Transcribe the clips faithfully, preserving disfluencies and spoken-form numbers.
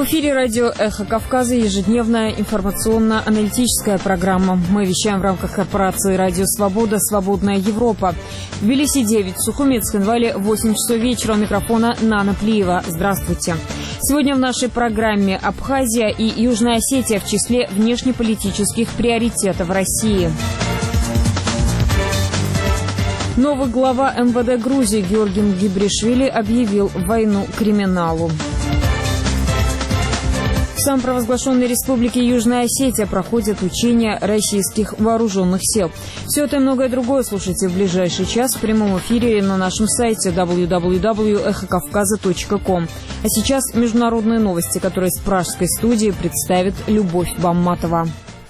В эфире радио «Эхо Кавказа» ежедневная информационно-аналитическая программа. Мы вещаем в рамках корпорации «Радио Свобода. Свободная Европа». В Тбилиси девять, в Сухуми, Цхинвале восемь часов вечера. У микрофона Нана Плиева. Здравствуйте. Сегодня в нашей программе Абхазия и Южная Осетия в числе внешнеполитических приоритетов России. Новый глава эм вэ дэ Грузии Георгий Мгибришвили объявил войну криминалу. В самопровозглашенной республике Южная Осетия проходят учения российских вооруженных сил. Все это и многое другое слушайте в ближайший час в прямом эфире на нашем сайте дабл ю дабл ю дабл ю точка эхо кавказа точка ком. А сейчас международные новости, которые с пражской студии представит Любовь Бамматова.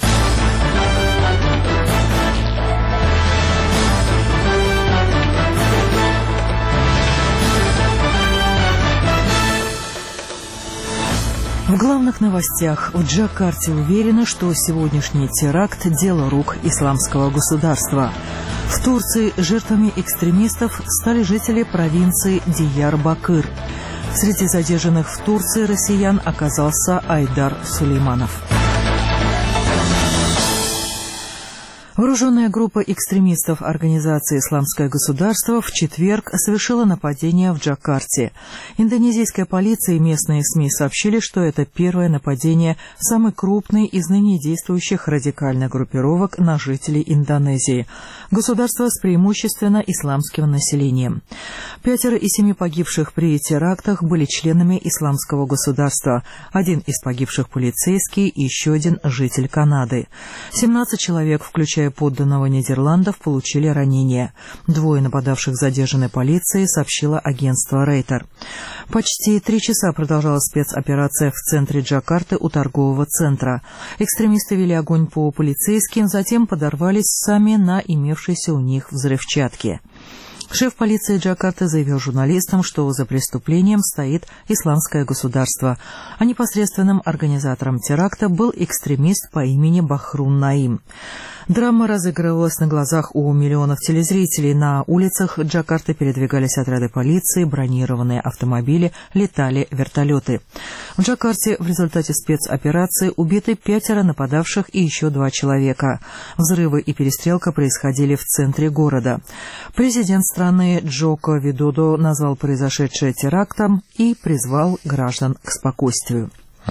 В главных новостях. В Джакарте уверены, что сегодняшний теракт – дело рук исламского государства. В Турции жертвами экстремистов стали жители провинции Диярбакыр. Среди задержанных в Турции россиян оказался Айдар Сулейманов. Вооруженная группа экстремистов организации «Исламское государство» в четверг совершила нападение в Джакарте. Индонезийская полиция и местные СМИ сообщили, что это первое нападение самой крупной из ныне действующих радикальных группировок на жителей Индонезии. Государство с преимущественно исламским населением. Пятеро из семи погибших при терактах были членами «Исламского государства». Один из погибших полицейский и еще один житель Канады. семнадцать человек, включая подданного Нидерландов, получили ранения. Двое нападавших задержаны полицией, сообщило агентство Рейтер. Почти три часа продолжалась спецоперация в центре Джакарты у торгового центра. Экстремисты вели огонь по полицейским, затем подорвались сами на имевшейся у них взрывчатке. Шеф полиции Джакарты заявил журналистам, что за преступлением стоит «Исламское государство», а непосредственным организатором теракта был экстремист по имени Бахрун Наим. Драма разыгрывалась на глазах у миллионов телезрителей. На улицах Джакарты передвигались отряды полиции, бронированные автомобили, летали вертолеты. В Джакарте в результате спецоперации убиты пятеро нападавших и еще два человека. Взрывы и перестрелка происходили в центре города. Президент страны Джоко Видодо назвал произошедшее терактом и призвал граждан к спокойствию.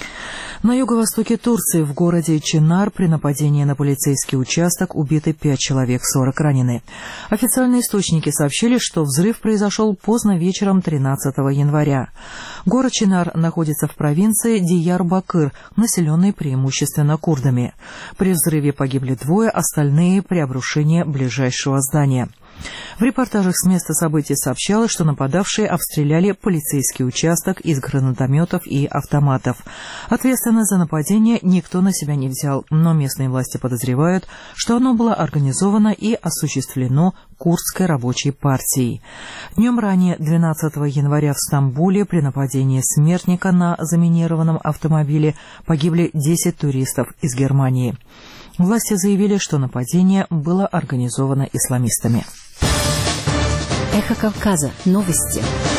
На юго-востоке Турции, в городе Чинар, при нападении на полицейский участок убиты пять человек, сорок ранены. Официальные источники сообщили, что взрыв произошел поздно вечером тринадцатого января. Город Чинар находится в провинции Диярбакыр, населенной преимущественно курдами. При взрыве погибли двое, остальные при обрушении ближайшего здания. В репортажах с места событий сообщалось, что нападавшие обстреляли полицейский участок из гранатометов и автоматов. Ответственность за нападение никто на себя не взял, но местные власти подозревают, что оно было организовано и осуществлено Курдской рабочей партией. Днем ранее, двенадцатого января, в Стамбуле при нападении смертника на заминированном автомобиле погибли десять туристов из Германии. Власти заявили, что нападение было организовано исламистами. Эхо Кавказа. Новости.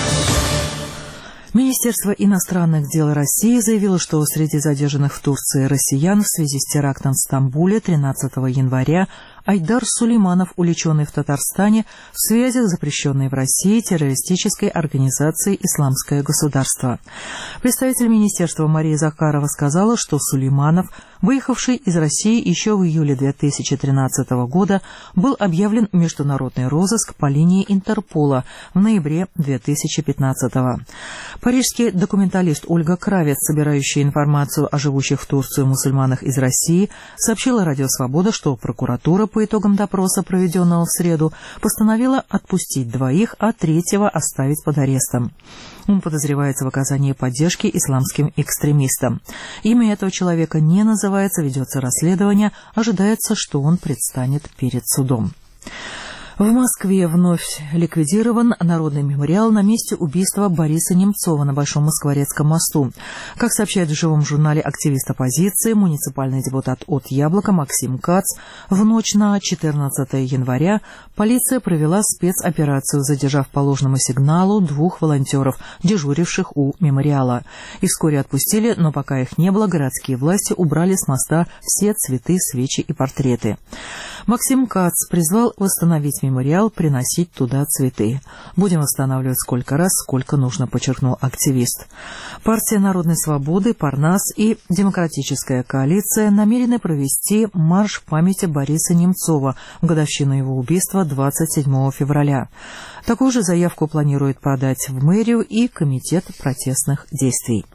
Министерство иностранных дел России заявило, что среди задержанных в Турции россиян в связи с терактом в Стамбуле тринадцатого января Айдар Сулейманов, уличенный в Татарстане в связи с запрещенной в России террористической организацией «Исламское государство». Представитель министерства Мария Захарова сказала, что Сулейманов, выехавший из России еще в июле две тысячи тринадцатого года, был объявлен в международный розыск по линии Интерпола в ноябре две тысячи пятнадцатого. Парижский документалист Ольга Кравец, собирающая информацию о живущих в Турции мусульманах из России, сообщила «Радио Свобода», что прокуратура по итогам допроса, проведенного в среду, постановила отпустить двоих, а третьего оставить под арестом. Он подозревается в оказании поддержки исламским экстремистам. Имя этого человека не называется, ведется расследование, ожидается, что он предстанет перед судом. В Москве вновь ликвидирован народный мемориал на месте убийства Бориса Немцова на Большом Москворецком мосту. Как сообщает в живом журнале активист оппозиции, муниципальный депутат от «Яблока» Максим Кац, в ночь на четырнадцатое января полиция провела спецоперацию, задержав по ложному сигналу двух волонтеров, дежуривших у мемориала. Их вскоре отпустили, но пока их не было, городские власти убрали с моста все цветы, свечи и портреты. Максим Кац призвал восстановить мемориал, приносить туда цветы. «Будем восстанавливать сколько раз, сколько нужно», подчеркнул активист. Партия Народной свободы, Парнас и Демократическая коалиция намерены провести марш памяти Бориса Немцова в годовщину его убийства двадцать седьмого февраля. Такую же заявку планирует подать в мэрию и Комитет протестных действий.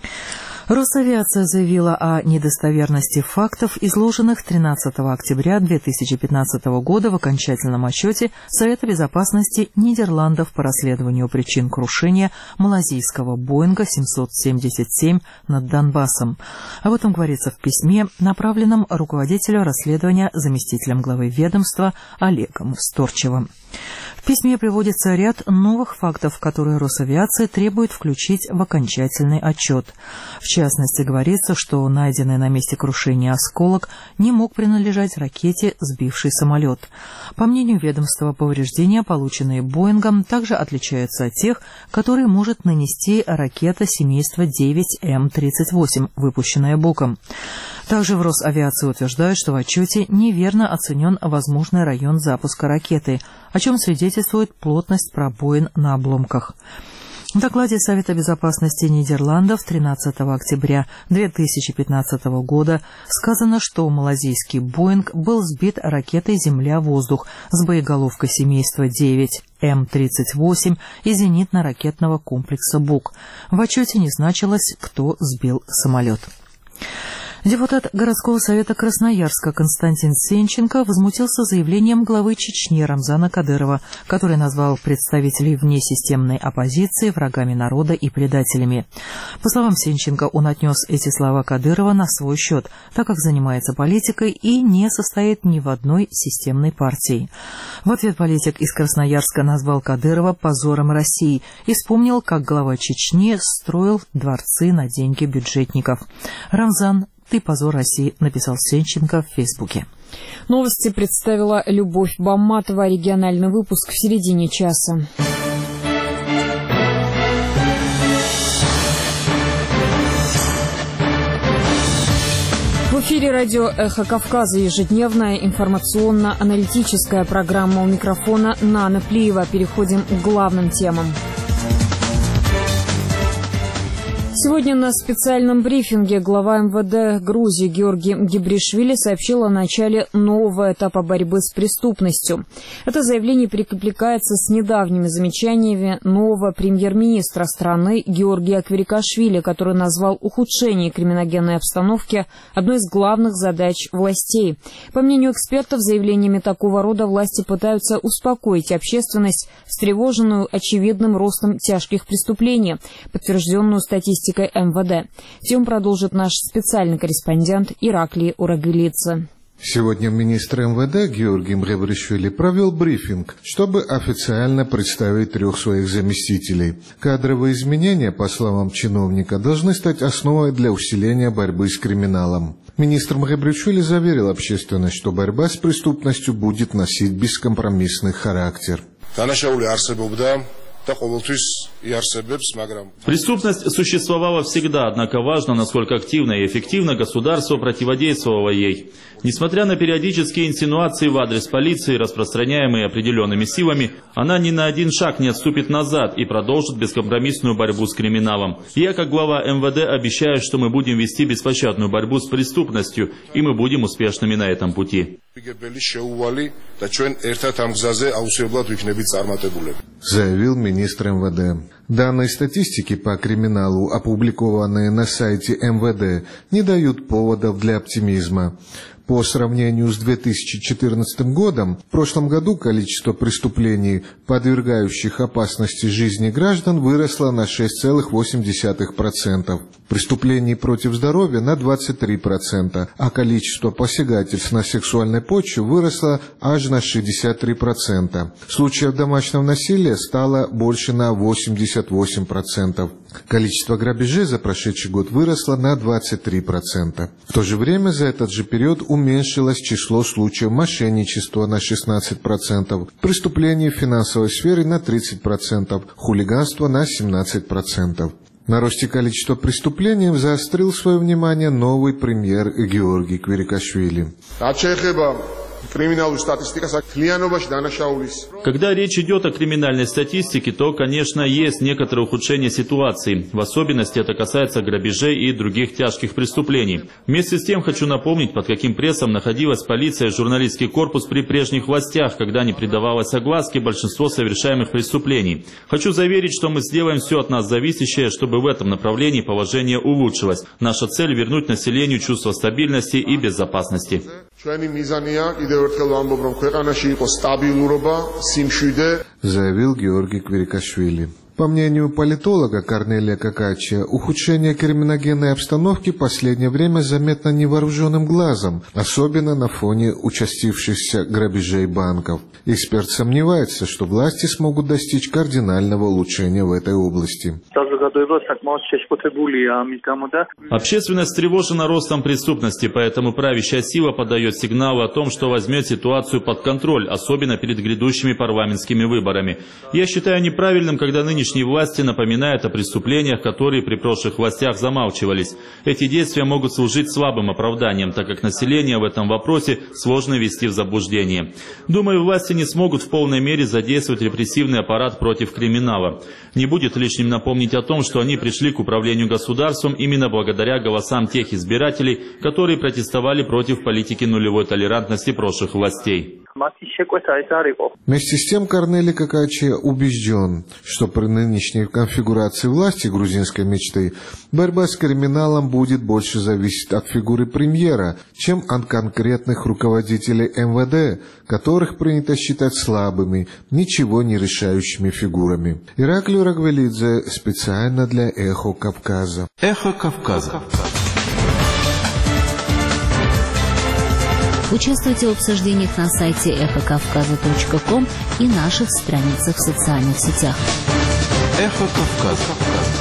Росавиация заявила о недостоверности фактов, изложенных тринадцатого октября две тысячи пятнадцатого года в окончательном отчете Совета безопасности Нидерландов по расследованию причин крушения малазийского Боинга семьсот семьдесят семь над Донбассом. Об этом говорится в письме, направленном руководителю расследования заместителем главы ведомства Олегом Сторчевым. В письме приводится ряд новых фактов, которые Росавиация требует включить в окончательный отчет. В частности, говорится, что найденный на месте крушения осколок не мог принадлежать ракете, сбившей самолет. По мнению ведомства, повреждения, полученные Боингом, также отличаются от тех, которые может нанести ракета семейства девять Эм тридцать восемь, выпущенная Боком. Также в Росавиации утверждают, что в отчете неверно оценен возможный район запуска ракеты, о чем свидетельствует плотность пробоин на обломках. В докладе Совета безопасности Нидерландов тринадцатого октября две тысячи пятнадцатого года сказано, что малазийский Боинг был сбит ракетой «Земля-воздух» с боеголовкой семейства девять Эм тридцать восемь и зенитно-ракетного комплекса «Бук». В отчете не значилось, кто сбил самолет. Депутат городского совета Красноярска Константин Сенченко возмутился заявлением главы Чечни Рамзана Кадырова, который назвал представителей внесистемной оппозиции врагами народа и предателями. По словам Сенченко, он отнес эти слова Кадырова на свой счет, так как занимается политикой и не состоит ни в одной системной партии. В ответ политик из Красноярска назвал Кадырова позором России и вспомнил, как глава Чечни строил дворцы на деньги бюджетников. Рамзан, «Ты позор России», написал Сенченко в Фейсбуке. Новости представила Любовь Бамматова. Региональный выпуск в середине часа. В эфире радио «Эхо Кавказа», ежедневная информационно-аналитическая программа. У микрофона Нана Плиева. Переходим к главным темам. Сегодня на специальном брифинге глава эм вэ дэ Грузии Георгий Гебришвили сообщил о начале нового этапа борьбы с преступностью. Это заявление перекликается с недавними замечаниями нового премьер-министра страны Георгия Квирикашвили, который назвал ухудшение криминогенной обстановки одной из главных задач властей. По мнению экспертов, заявлениями такого рода власти пытаются успокоить общественность, встревоженную очевидным ростом тяжких преступлений, подтвержденную статистикой эм вэ дэ. Тему продолжит наш специальный корреспондент Ираклий Урагвилидзе. Сегодня министр эм вэ дэ Георгий Мгебришвили провел брифинг, чтобы официально представить трех своих заместителей. Кадровые изменения, по словам чиновника, должны стать основой для усиления борьбы с криминалом. Министр Мгебришвили заверил общественность, что борьба с преступностью будет носить бескомпромиссный характер. Преступность существовала всегда, однако важно, насколько активно и эффективно государство противодействовало ей. Несмотря на периодические инсинуации в адрес полиции, распространяемые определенными силами, она ни на один шаг не отступит назад и продолжит бескомпромиссную борьбу с криминалом. Я, как глава эм вэ дэ, обещаю, что мы будем вести беспощадную борьбу с преступностью, и мы будем успешными на этом пути. Заявил министр эм вэ дэ. Данные статистики по криминалу, опубликованные на сайте эм вэ дэ, не дают поводов для оптимизма. По сравнению с две тысячи четырнадцатым годом, в прошлом году количество преступлений, подвергающих опасности жизни граждан, выросло на шесть целых восемь десятых процента. Преступлений против здоровья на двадцать три процента, а количество посягательств на сексуальной почве выросло аж на шестьдесят три процента. Случаев домашнего насилия стало больше на восемьдесят восемь процентов. Количество грабежей за прошедший год выросло на двадцать три процента. В то же время за этот же период уменьшилось число случаев мошенничества на шестнадцать процентов, преступлений в финансовой сфере на тридцать процентов, хулиганства на семнадцать процентов. На росте количества преступлений заострил свое внимание новый премьер Георгий Квирикашвили. Когда речь идет о криминальной статистике, то, конечно, есть некоторое ухудшение ситуации. В особенности это касается грабежей и других тяжких преступлений. Вместе с тем хочу напомнить, под каким прессом находилась полиция и журналистский корпус при прежних властях, когда не придавалось огласке большинство совершаемых преступлений. Хочу заверить, что мы сделаем все от нас зависящее, чтобы в этом направлении положение улучшилось. Наша цель – вернуть населению чувство стабильности и безопасности. Заявил Георгий Квирикашвили. По мнению политолога Корнелия Какачия, ухудшение криминогенной обстановки в последнее время заметно невооруженным глазом, особенно на фоне участившихся грабежей банков. Эксперт сомневается, что власти смогут достичь кардинального улучшения в этой области. Общественность встревожена ростом преступности, поэтому правящая сила подает сигналы о том, что возьмет ситуацию под контроль, особенно перед грядущими парламентскими выборами. Я считаю неправильным, когда нынешние власти напоминают о преступлениях, которые при прошлых властях замалчивались. Эти действия могут служить слабым оправданием, так как население в этом вопросе сложно ввести в заблуждение. Думаю, власти не смогут в полной мере задействовать репрессивный аппарат против криминала. Не будет лишним напомнить о том, что они пришли к управлению государством именно благодаря голосам тех избирателей, которые протестовали против политики нулевой толерантности прошлых властей. Вместе с тем Корнелий Какачия убежден, что при нынешней конфигурации власти грузинской мечты борьба с криминалом будет больше зависеть от фигуры премьера, чем от конкретных руководителей эм вэ дэ, которых принято считать слабыми, ничего не решающими фигурами. Ираклий Рагвелидзе специально для «Эхо Кавказа». «Эхо Кавказа». Участвуйте в обсуждениях на сайте эхо кавказа точка ком и наших страницах в социальных сетях. «Эхо Кавказа».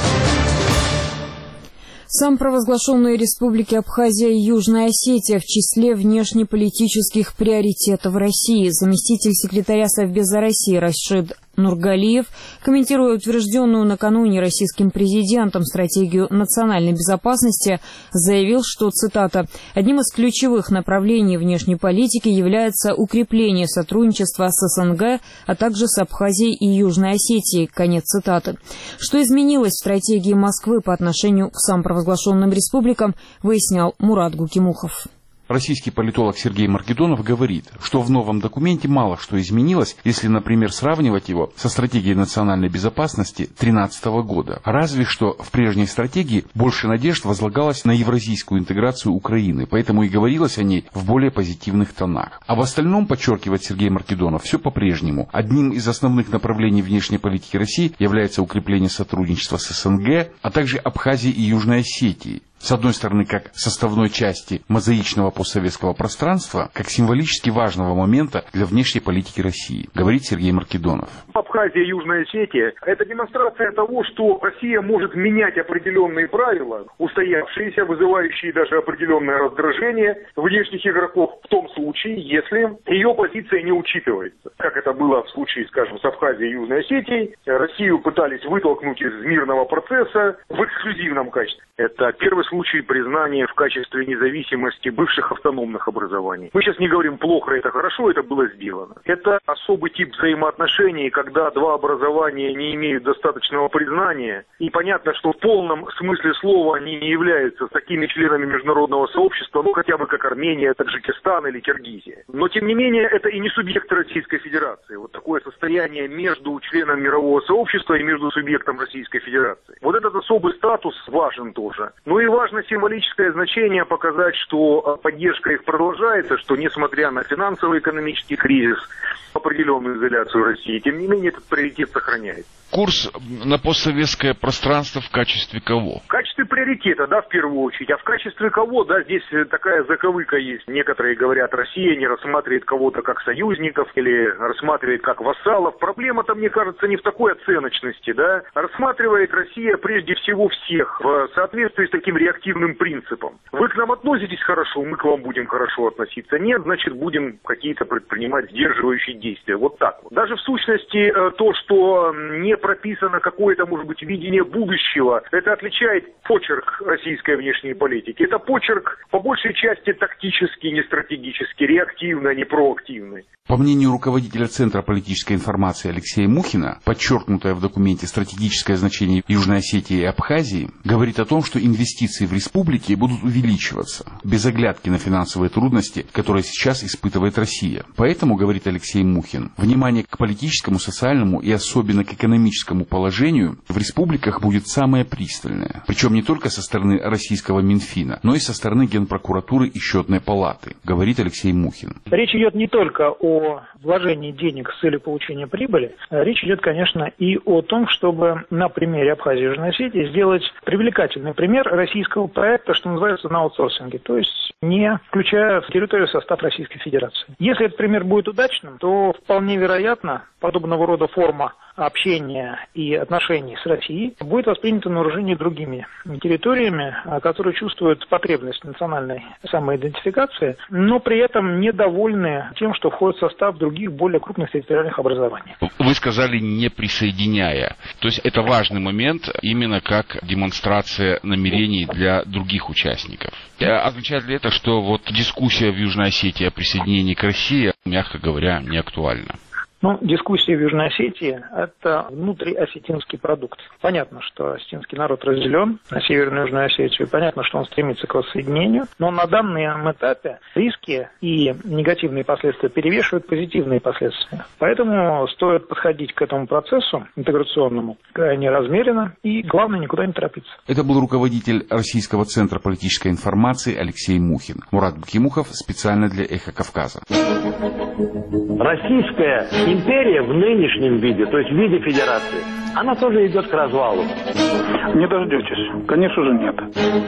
Самопровозглашенные республики Абхазия и Южная Осетия в числе внешнеполитических приоритетов России. Заместитель секретаря Совбеза России Рашид Нургалиев, комментируя утвержденную накануне российским президентом стратегию национальной безопасности, заявил, что, цитата, «одним из ключевых направлений внешней политики является укрепление сотрудничества с эс эн гэ, а также с Абхазией и Южной Осетией». Конец цитаты. Что изменилось в стратегии Москвы по отношению к самопровозглашенным республикам, выяснял Мурат Гукимухов. Российский политолог Сергей Маргедонов говорит, что в новом документе мало что изменилось, если, например, сравнивать его со стратегией национальной безопасности две тысячи тринадцатого года. Разве что в прежней стратегии больше надежд возлагалось на евразийскую интеграцию Украины, поэтому и говорилось о ней в более позитивных тонах. А в остальном, подчеркивает Сергей Маргедонов, все по-прежнему. Одним из основных направлений внешней политики России является укрепление сотрудничества с эс эн гэ, а также Абхазией и Южной Осетией. С одной стороны, как составной части мозаичного постсоветского пространства, как символически важного момента для внешней политики России, говорит Сергей Маркедонов. Абхазия и Южная Осетия – это демонстрация того, что Россия может менять определенные правила, устоявшиеся, вызывающие даже определенное раздражение внешних игроков в том случае, если ее позиция не учитывается. Как это было в случае, скажем, с Абхазией и Южной Осетией, Россию пытались вытолкнуть из мирного процесса в эксклюзивном качестве. Это первый случай признания в качестве независимости бывших автономных образований. Мы сейчас не говорим плохо, это хорошо, это было сделано. Это особый тип взаимоотношений, когда два образования не имеют достаточного признания, и понятно, что в полном смысле слова они не являются такими членами международного сообщества, ну хотя бы как Армения, Таджикистан или Киргизия. Но тем не менее, это и не субъект Российской Федерации. Вот такое состояние между членом мирового сообщества и между субъектом Российской Федерации. Вот этот особый статус важен тоже. Ну и важно символическое значение показать, что поддержка их продолжается, что несмотря на финансово-экономический кризис, определенную изоляцию России, тем не менее этот приоритет сохраняется. Курс на постсоветское пространство в качестве кого? В качестве приоритета, да, в первую очередь. А в качестве кого, да, здесь такая заковыка есть. Некоторые говорят, Россия не рассматривает кого-то как союзников или рассматривает как вассалов. Проблема-то, мне кажется, не в такой оценочности, да. Рассматривает Россия прежде всего всех в соответствии с таким реактивным принципом. Вы к нам относитесь хорошо, мы к вам будем хорошо относиться. Нет, значит, будем какие-то предпринимать сдерживающие действия. Вот так вот. Даже в сущности то, что не прописано какое-то, может быть, видение будущего, это отличает почерк российской внешней политики. Это почерк, по большей части, тактический, не стратегический, реактивный, а не проактивный. По мнению руководителя Центра политической информации Алексея Мухина, подчеркнутое в документе стратегическое значение Южной Осетии и Абхазии говорит о том, что инвестиции в республики будут увеличиваться, без оглядки на финансовые трудности, которые сейчас испытывает Россия. Поэтому, говорит Алексей Мухин, внимание к политическому, социальному и особенно к экономическому положению в республиках будет самое пристальное. Причем не только со стороны российского Минфина, но и со стороны Генпрокуратуры и Счетной палаты, говорит Алексей Мухин. Речь идет не только о вложении денег с целью получения прибыли. Речь идет, конечно, и о том, чтобы на примере Абхазии и Южной Осетии сделать привлекательный пример российского проекта, что называется, на аутсорсинге, то есть не включая в территорию состав Российской Федерации. Если этот пример будет удачным, то вполне вероятно подобного рода форма общения и отношений с Россией будет воспринято на вооружение другими территориями, которые чувствуют потребность национальной самоидентификации, но при этом недовольны тем, что входит в состав других более крупных территориальных образований. Вы сказали «не присоединяя». То есть это важный момент именно как демонстрация намерений для других участников. Означает ли это, что вот дискуссия в Южной Осетии о присоединении к России, мягко говоря, не актуальна? Ну, дискуссия в Южной Осетии – это внутриосетинский продукт. Понятно, что осетинский народ разделен на Северную и Южную Осетию. Понятно, что он стремится к воссоединению. Но на данном этапе риски и негативные последствия перевешивают позитивные последствия. Поэтому стоит подходить к этому процессу интеграционному крайне размеренно и, главное, никуда не торопиться. Это был руководитель Российского центра политической информации Алексей Мухин. Мурат Бакимухов специально для «Эхо Кавказа». Российская империя в нынешнем виде, то есть в виде федерации, она тоже идет к развалу. Не дождетесь. Конечно же нет.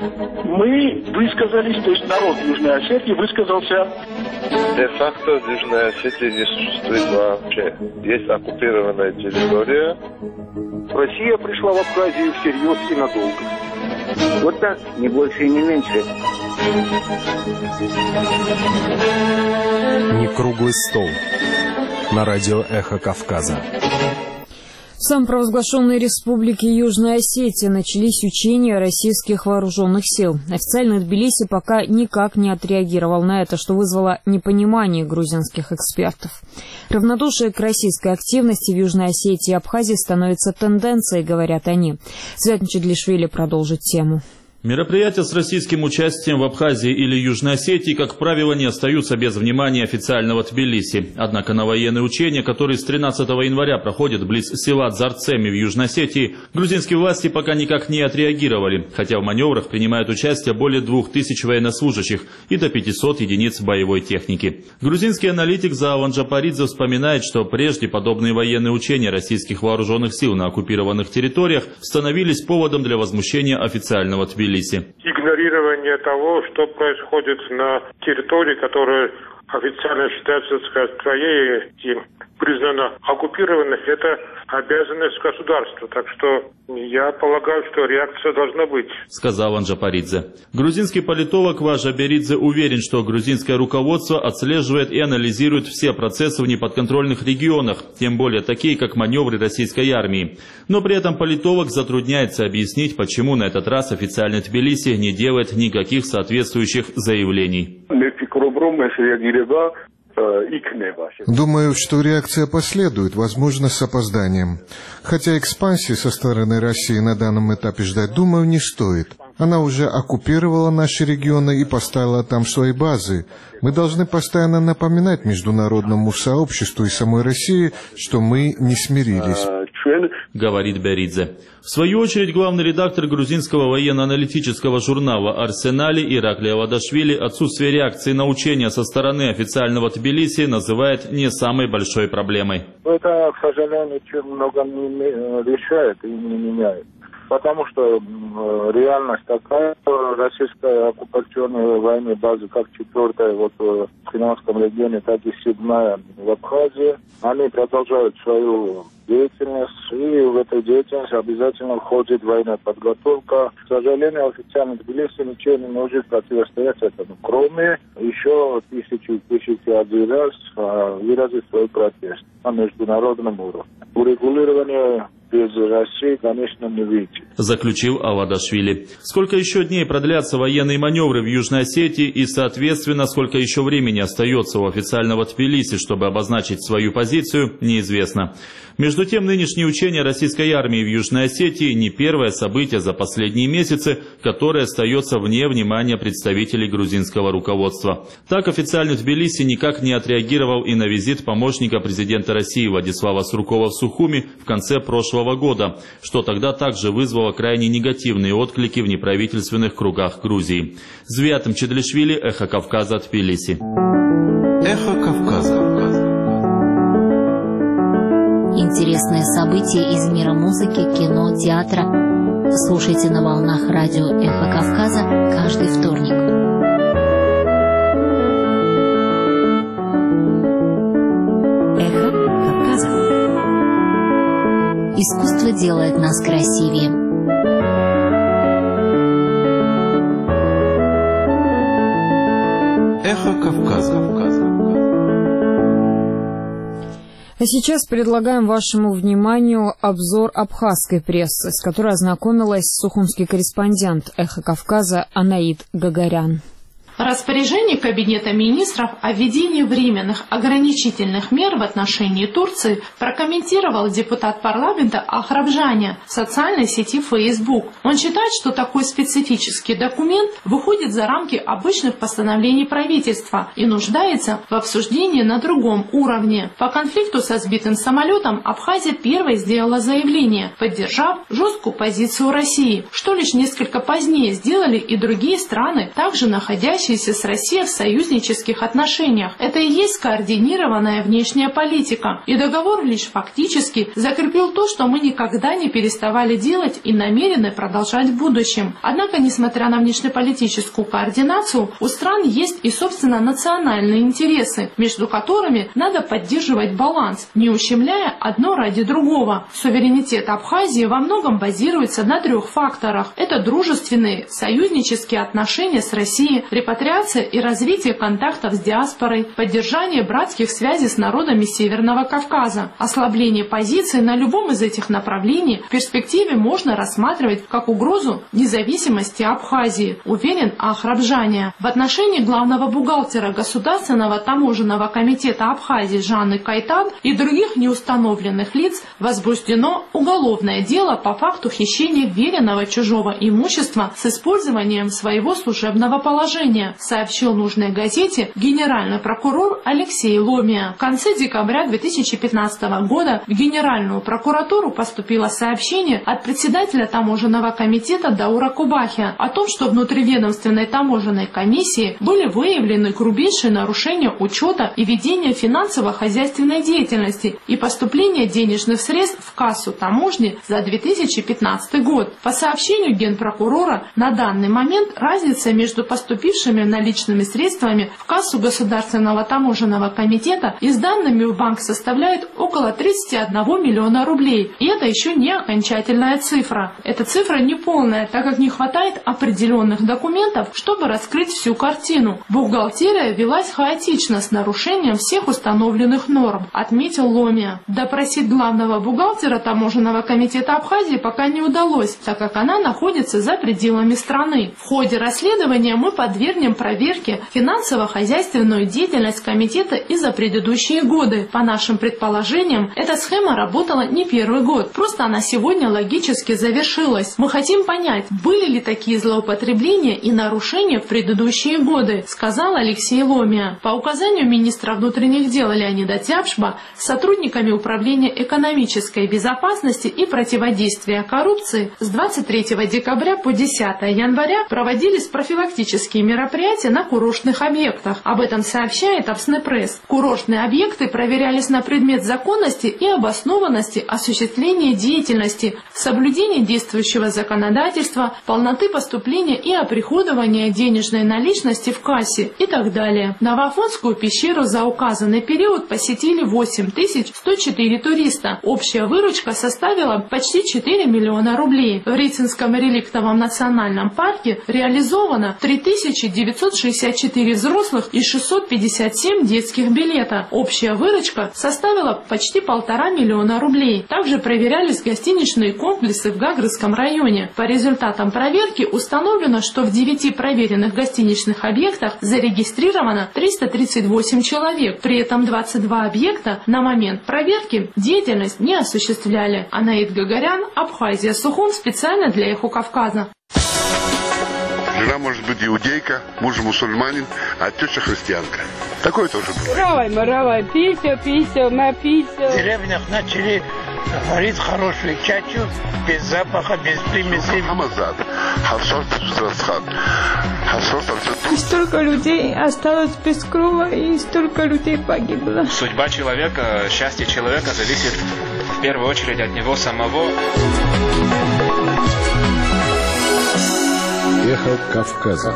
Мы высказались, то есть народ Южной Осетии высказался. Де-факто в Южной Осетии не существует вообще. Есть оккупированная территория. Россия пришла в Абхазию всерьез и надолго. Вот так, не больше и не меньше. Не круглый стол. На радио «Эхо Кавказа». В самопровозглашенной республике Южная Осетия начались учения российских вооруженных сил. Официальный Тбилиси пока никак не отреагировал на это, что вызвало непонимание грузинских экспертов. Равнодушие к российской активности в Южной Осетии и Абхазии становится тенденцией, говорят они. Свят Мчеглишвили продолжит тему. Мероприятия с российским участием в Абхазии или Южной Осетии, как правило, не остаются без внимания официального Тбилиси. Однако на военные учения, которые с тринадцатого января проходят близ села Дзарцеми в Южной Осетии, грузинские власти пока никак не отреагировали, хотя в маневрах принимают участие более двух тысяч военнослужащих и до пятисот единиц боевой техники. Грузинский аналитик Зааван Джапаридзе вспоминает, что прежде подобные военные учения российских вооруженных сил на оккупированных территориях становились поводом для возмущения официального Тбилиси. Игнорирование того, что происходит на территории, которая официально считается своей и признана оккупированной, это обязанность государства. Так что я полагаю, что реакция должна быть. Сказал Анджапаридзе. Грузинский политолог Важа Беридзе уверен, что грузинское руководство отслеживает и анализирует все процессы в неподконтрольных регионах, тем более такие, как маневры российской армии. Но при этом политолог затрудняется объяснить, почему на этот раз официальный Тбилиси не делает никаких соответствующих заявлений. Думаю, что реакция последует, возможно, с опозданием. Хотя экспансии со стороны России на данном этапе ждать, думаю, не стоит. Она уже оккупировала наши регионы и поставила там свои базы. Мы должны постоянно напоминать международному сообществу и самой России, что мы не смирились. Говорит Беридзе. В свою очередь, главный редактор грузинского военно-аналитического журнала «Арсенали» Иракли Авадашвили отсутствие реакции на учения со стороны официального Тбилиси называет не самой большой проблемой. Это, к сожалению, много не решает и не меняет. Потому что э, реальность такая, что российская оккупационная военная база, как четвертая вот, в Финляндском регионе, так и седьмая в Абхазии, они продолжают свою деятельность, и в этой деятельности обязательно входит военная подготовка. К сожалению, официально Тбилиси ничего не может противостоять этому, кроме еще тысячи тысячи один раз а, выразить свой протест на международном уровне. Урегулирование без России, конечно, не выйти. Заключил Авадашвили. Сколько еще дней продлятся военные маневры в Южной Осетии и, соответственно, сколько еще времени остается у официального Тбилиси, чтобы обозначить свою позицию, неизвестно. Между тем, нынешние учения российской армии в Южной Осетии не первое событие за последние месяцы, которое остается вне внимания представителей грузинского руководства. Так, официальный Тбилиси никак не отреагировал и на визит помощника президента России Владислава Суркова в Сухуми в конце прошлого года, что тогда также вызвало крайне негативные отклики в неправительственных кругах Грузии. Звиат Мчедлишвили, Эхо Кавказа, Тбилиси. Эхо Кавказа. Интересные события из мира музыки, кино, театра. Слушайте на волнах радио «Эхо Кавказа» каждый вторник. Эхо Кавказа. Искусство делает нас красивее. Эхо Кавказа. А сейчас предлагаем вашему вниманию обзор абхазской прессы, с которой ознакомилась сухумский корреспондент «Эхо Кавказа» Анаид Гагарян. Распоряжение Кабинета министров о введении временных ограничительных мер в отношении Турции прокомментировал депутат парламента Ахрабжаня в социальной сети Facebook. Он считает, что такой специфический документ выходит за рамки обычных постановлений правительства и нуждается в обсуждении на другом уровне. По конфликту со сбитым самолетом Абхазия первой сделала заявление, поддержав жесткую позицию России, что лишь несколько позднее сделали и другие страны, также находящиеся с Россией в союзнических отношениях. Это и есть скоординированная внешняя политика. И договор лишь фактически закрепил то, что мы никогда не переставали делать и намерены продолжать в будущем. Однако, несмотря на внешнеполитическую координацию, у стран есть и, собственно, национальные интересы, между которыми надо поддерживать баланс, не ущемляя одно ради другого. Суверенитет Абхазии во многом базируется на трех факторах. Это дружественные, союзнические отношения с Россией, репатриация и развитие контактов с диаспорой, поддержание братских связей с народами Северного Кавказа. Ослабление позиций на любом из этих направлений в перспективе можно рассматривать как угрозу независимости Абхазии, уверен Ахрабжаня. В отношении главного бухгалтера Государственного таможенного комитета Абхазии Жанны Кайтан и других неустановленных лиц возбуждено уголовное дело по факту хищения веренного чужого имущества с использованием своего служебного положения, сообщил нужной газете генеральный прокурор Алексей Ломия. В конце декабря две тысячи пятнадцатого года в Генеральную прокуратуру поступило сообщение от председателя таможенного комитета Даура Кубахи о том, что внутриведомственной таможенной комиссии были выявлены грубейшие нарушения учета и ведения финансово-хозяйственной деятельности и поступления денежных средств в кассу таможни за две тысячи пятнадцатый год. По сообщению генпрокурора, на данный момент разница между поступившими наличными средствами в кассу Государственного таможенного комитета и с данными в банк составляет около тридцати одного миллиона рублей. И это еще не окончательная цифра. Эта цифра не полная, так как не хватает определенных документов, чтобы раскрыть всю картину. Бухгалтерия велась хаотично с нарушением всех установленных норм, отметил Ломия. Допросить главного бухгалтера таможенного комитета Абхазии пока не удалось, так как она находится за пределами страны. В ходе расследования мы подвергнем уровнем проверки финансово-хозяйственную деятельность комитета и за предыдущие годы. По нашим предположениям, эта схема работала не первый год, просто она сегодня логически завершилась. Мы хотим понять, были ли такие злоупотребления и нарушения в предыдущие годы, сказал Алексей Ломия. По указанию министра внутренних дел Леонида Тяпшба, сотрудниками Управления экономической безопасности и противодействия коррупции с двадцать третьего декабря по десятое января проводились профилактические мероприятия на курортных объектах. Об этом сообщает Апснепресс. Курортные объекты проверялись на предмет законности и обоснованности осуществления деятельности, соблюдения действующего законодательства, полноты поступления и оприходования денежной наличности в кассе и так далее. Новоафонскую пещеру за указанный период посетили восемь тысяч сто четыре туриста. Общая выручка составила почти четыре миллиона рублей. В Рицинском реликтовом национальном парке реализовано три тысячи девятьсот шестьдесят четыре взрослых и шестьсот пятьдесят семь детских билета. Общая выручка составила почти полтора миллиона рублей. Также проверялись гостиничные комплексы в Гагрском районе. По результатам проверки установлено, что в девяти проверенных гостиничных объектах зарегистрировано триста тридцать восемь человек. При этом двадцать два объекта на момент проверки деятельность не осуществляли. Анаид Гагарян, Абхазия, Сухум, специально для Эхо Кавказа. Жена может быть иудейка, муж мусульманин, а теща христианка. Такое тоже бывает. Равай, маравай, писю, писю, ма писю. В деревнях начали варить хорошую чачу, без запаха, без примесей. И столько людей осталось без крова, и столько людей погибло. Судьба человека, счастье человека зависит в первую очередь от него самого. Эхо Кавказа.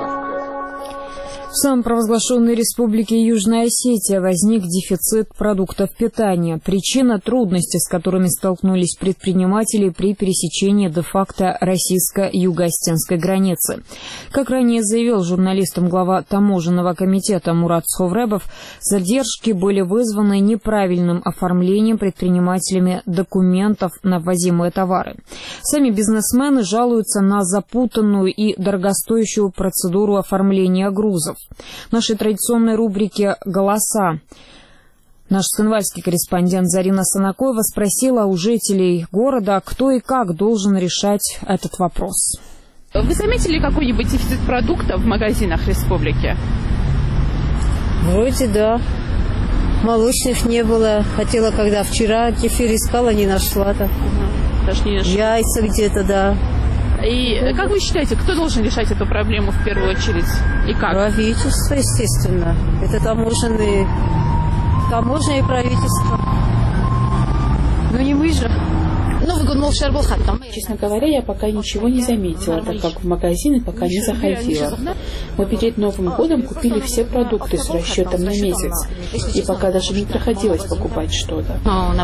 В самопровозглашенной республике Южная Осетия возник дефицит продуктов питания. Причина – трудности, с которыми столкнулись предприниматели при пересечении де-факто российско-юго-осетинской границы. Как ранее заявил журналистам глава таможенного комитета Мурат Сховребов, задержки были вызваны неправильным оформлением предпринимателями документов на ввозимые товары. Сами бизнесмены жалуются на запутанную и дорогостоящую процедуру оформления грузов. В нашей традиционной рубрике «Голоса» наш цхинвальский корреспондент Зарина Санакоева спросила у жителей города, кто и как должен решать этот вопрос. Вы заметили какой-нибудь дефицит продуктов в магазинах республики? Вроде да. Молочных не было. Хотела, когда вчера кефир искала, не нашла. Так. Угу. Даже не нашла. Яйца где-то, да. И как вы считаете, кто должен решать эту проблему в первую очередь и как? Правительство, естественно. Это таможенные, таможенное правительство. Ну не мы же. Честно говоря, я пока ничего не заметила, так как в магазины пока не заходила. Мы перед Новым годом купили все продукты с расчетом на месяц, и пока даже не приходилось покупать что-то.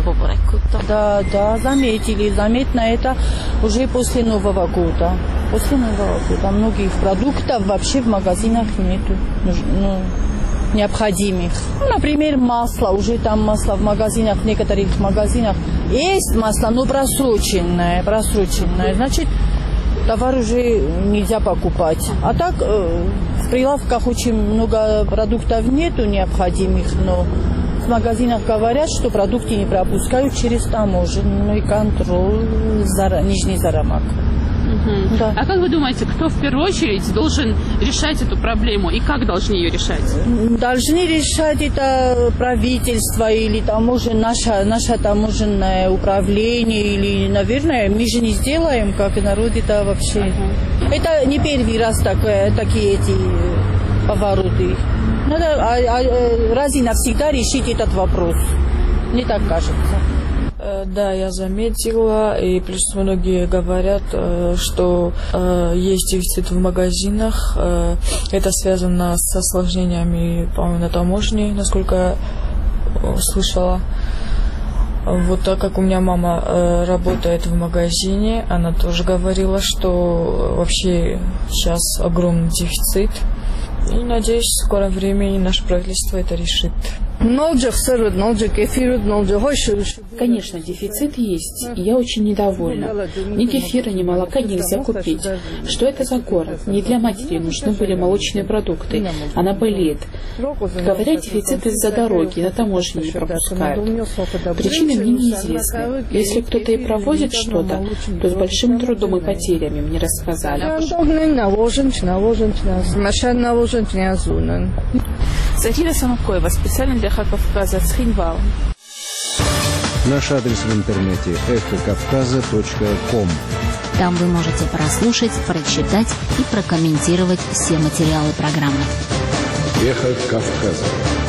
Да, да, заметили. Заметно это уже после Нового года. После Нового года многих продуктов вообще в магазинах нету. Ну, необходимых. Ну, например, масло. Уже там масло в магазинах, в некоторых магазинах есть масло, но просроченное. Просроченное. Значит, товар уже нельзя покупать. А так э, в прилавках очень много продуктов нету необходимых, но в магазинах говорят, что продукты не пропускают через таможенный контроль, зара, нижний зарамок. Угу. Да. А как вы думаете, кто в первую очередь должен решать эту проблему и как должны ее решать? Должны решать это правительство или таможен, наше, наше таможенное управление, или, наверное, мы же не сделаем, как и народ это вообще. Угу. Это не первый раз такое, такие эти повороты. Надо а, а, раз и навсегда решить этот вопрос. Мне так кажется. Да, я заметила, и плюс многие говорят, что есть дефицит в магазинах. Это связано с осложнениями, по-моему, на таможне, насколько я слышала. Вот так как у меня мама работает в магазине, она тоже говорила, что вообще сейчас огромный дефицит. И надеюсь, в скором времени наше правительство это решит. Конечно, дефицит есть, и я очень недовольна. Ни кефира, ни молока нельзя купить. Что это за город? Не для матери нужны были молочные продукты. Она болеет. Говорят, дефицит из-за дороги, на таможне не пропускают. Причины мне неизвестны. Если кто-то и провозит что-то, то с большим трудом и потерями мне рассказали. Зарина Самокоева, специально для Эхо Кавказа, Цхинвал. Наш адрес в интернете эхо кавказа точка ком. Там вы можете прослушать, прочитать и прокомментировать все материалы программы. Эхо Кавказа.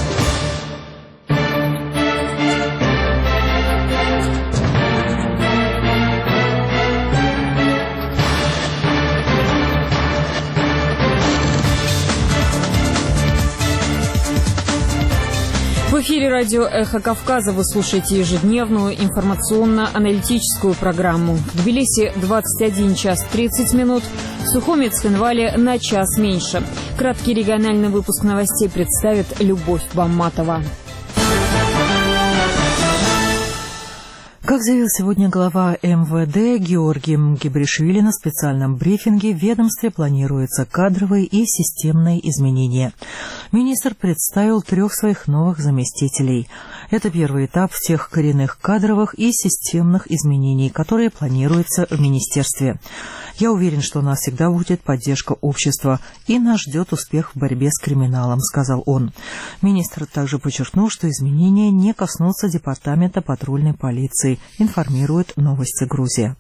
В эфире радио «Эхо Кавказа» вы слушаете ежедневную информационно-аналитическую программу. В Тбилиси двадцать один час тридцать минут, в Сухуми Цхинвале на час меньше. Краткий региональный выпуск новостей представит Любовь Бамматова. Как заявил сегодня глава эм вэ дэ Георгий Мгебришвили на специальном брифинге, в ведомстве планируются кадровые и системные изменения. Министр представил трех своих новых заместителей. Это первый этап всех коренных кадровых и системных изменений, которые планируются в министерстве. Я уверен, что у нас всегда будет поддержка общества, и нас ждет успех в борьбе с криминалом, сказал он. Министр также подчеркнул, что изменения не коснутся департамента патрульной полиции, информирует «Новости Грузия».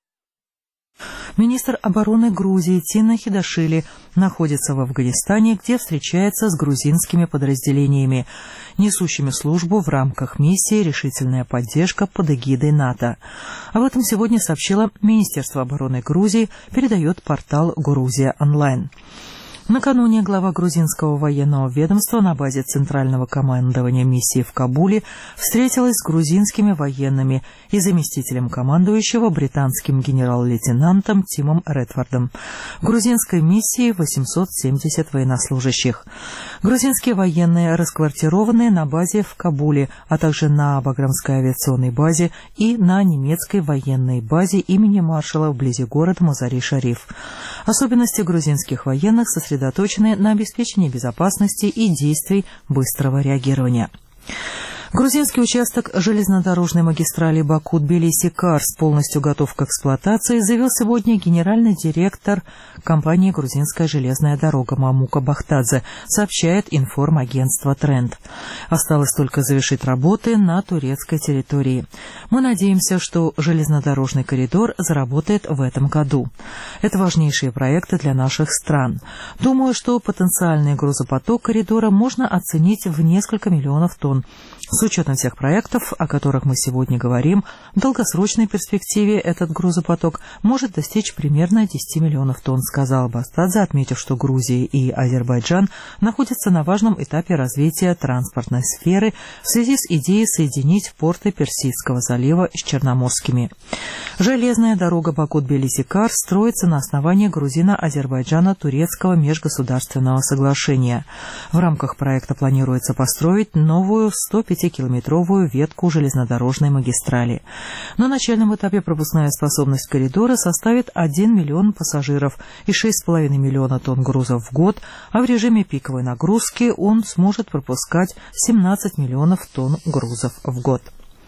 Министр обороны Грузии Тина Хидашвили находится в Афганистане, где встречается с грузинскими подразделениями, несущими службу в рамках миссии «Решительная поддержка» под эгидой НАТО. Об этом сегодня сообщило Министерство обороны Грузии, передает портал «Грузия онлайн». Накануне глава грузинского военного ведомства на базе Центрального командования миссии в Кабуле встретилась с грузинскими военными и заместителем командующего британским генерал-лейтенантом Тимом Редфордом. В грузинской миссии восемьсот семьдесят военнослужащих. Грузинские военные расквартированы на базе в Кабуле, а также на Баграмской авиационной базе и на немецкой военной базе имени маршала вблизи города Мазари-Шариф. Особенности грузинских военных сосредоточены сосредоточены на обеспечении безопасности и действий быстрого реагирования. Грузинский участок железнодорожной магистрали Баку-Тбилиси-Карс полностью готов к эксплуатации, заявил сегодня генеральный директор компании «Грузинская железная дорога» Мамука Бахтадзе, сообщает информагентство «Тренд». Осталось только завершить работы на турецкой территории. Мы надеемся, что железнодорожный коридор заработает в этом году. Это важнейшие проекты для наших стран. Думаю, что потенциальный грузопоток коридора можно оценить в несколько миллионов тонн. С учетом всех проектов, о которых мы сегодня говорим, в долгосрочной перспективе этот грузопоток может достичь примерно десять миллионов тонн, сказал Бахтадзе, отметив, что Грузия и Азербайджан находятся на важном этапе развития транспортной сферы в связи с идеей соединить порты Персидского залива с Черноморскими. Железная дорога Баку-Тбилиси-Карс строится на основании грузино-азербайджано-турецкого межгосударственного соглашения. В рамках проекта планируется построить новую сто пятикилометровую ветку железнодорожной магистрали. На начальном этапе пропускная способность коридора составит один миллион пассажиров и шесть с половиной миллиона тонн грузов в год, а в режиме пиковой нагрузки он сможет пропускать семнадцать миллионов тонн грузов в год.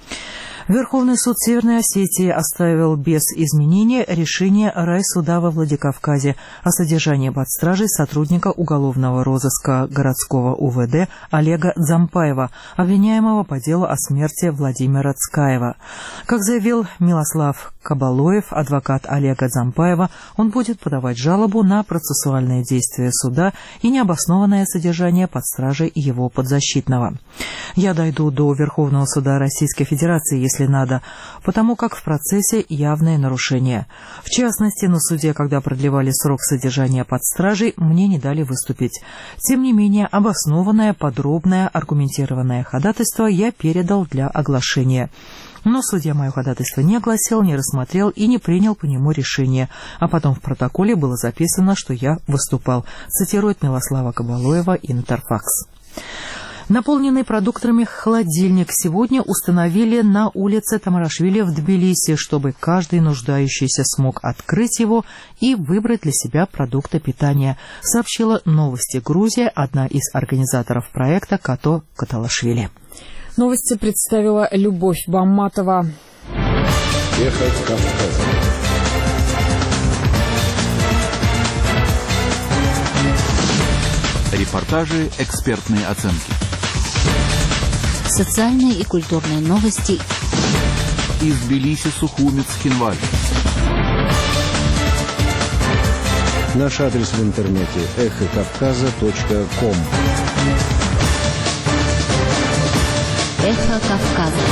Верховный суд Северной Осетии оставил без изменения решение райсуда во Владикавказе о содержании под стражей сотрудника уголовного розыска городского у вэ дэ Олега Дзампаева, обвиняемого по делу о смерти Владимира Цкаева. Как заявил Милослав Кабалоев, адвокат Олега Дзампаева, он будет подавать жалобу на процессуальные действия суда и необоснованное содержание под стражей его подзащитного. «Я дойду до Верховного суда Российской Федерации, если надо, потому как в процессе явное нарушение. В частности, на суде, когда продлевали срок содержания под стражей, мне не дали выступить. Тем не менее, обоснованное, подробное, аргументированное ходатайство я передал для оглашения. Но судья мое ходатайство не огласил, не рассмотрел и не принял по нему решение. А потом в протоколе было записано, что я выступал», цитирует Милослава Кабалоева Интерфакс. Наполненный продуктами холодильник сегодня установили на улице Тамарашвили в Тбилиси, чтобы каждый нуждающийся смог открыть его и выбрать для себя продукты питания, сообщила «Новости Грузия» одна из организаторов проекта Като Каталашвили. Новости представила Любовь Бамматова. Эхо Кавказа. Репортажи, экспертные оценки. Социальные и культурные новости. Из Тбилиси, Сухумец, Хинвали. Наш адрес в интернете эхо кавказа точка ком. Эхо Кавказа.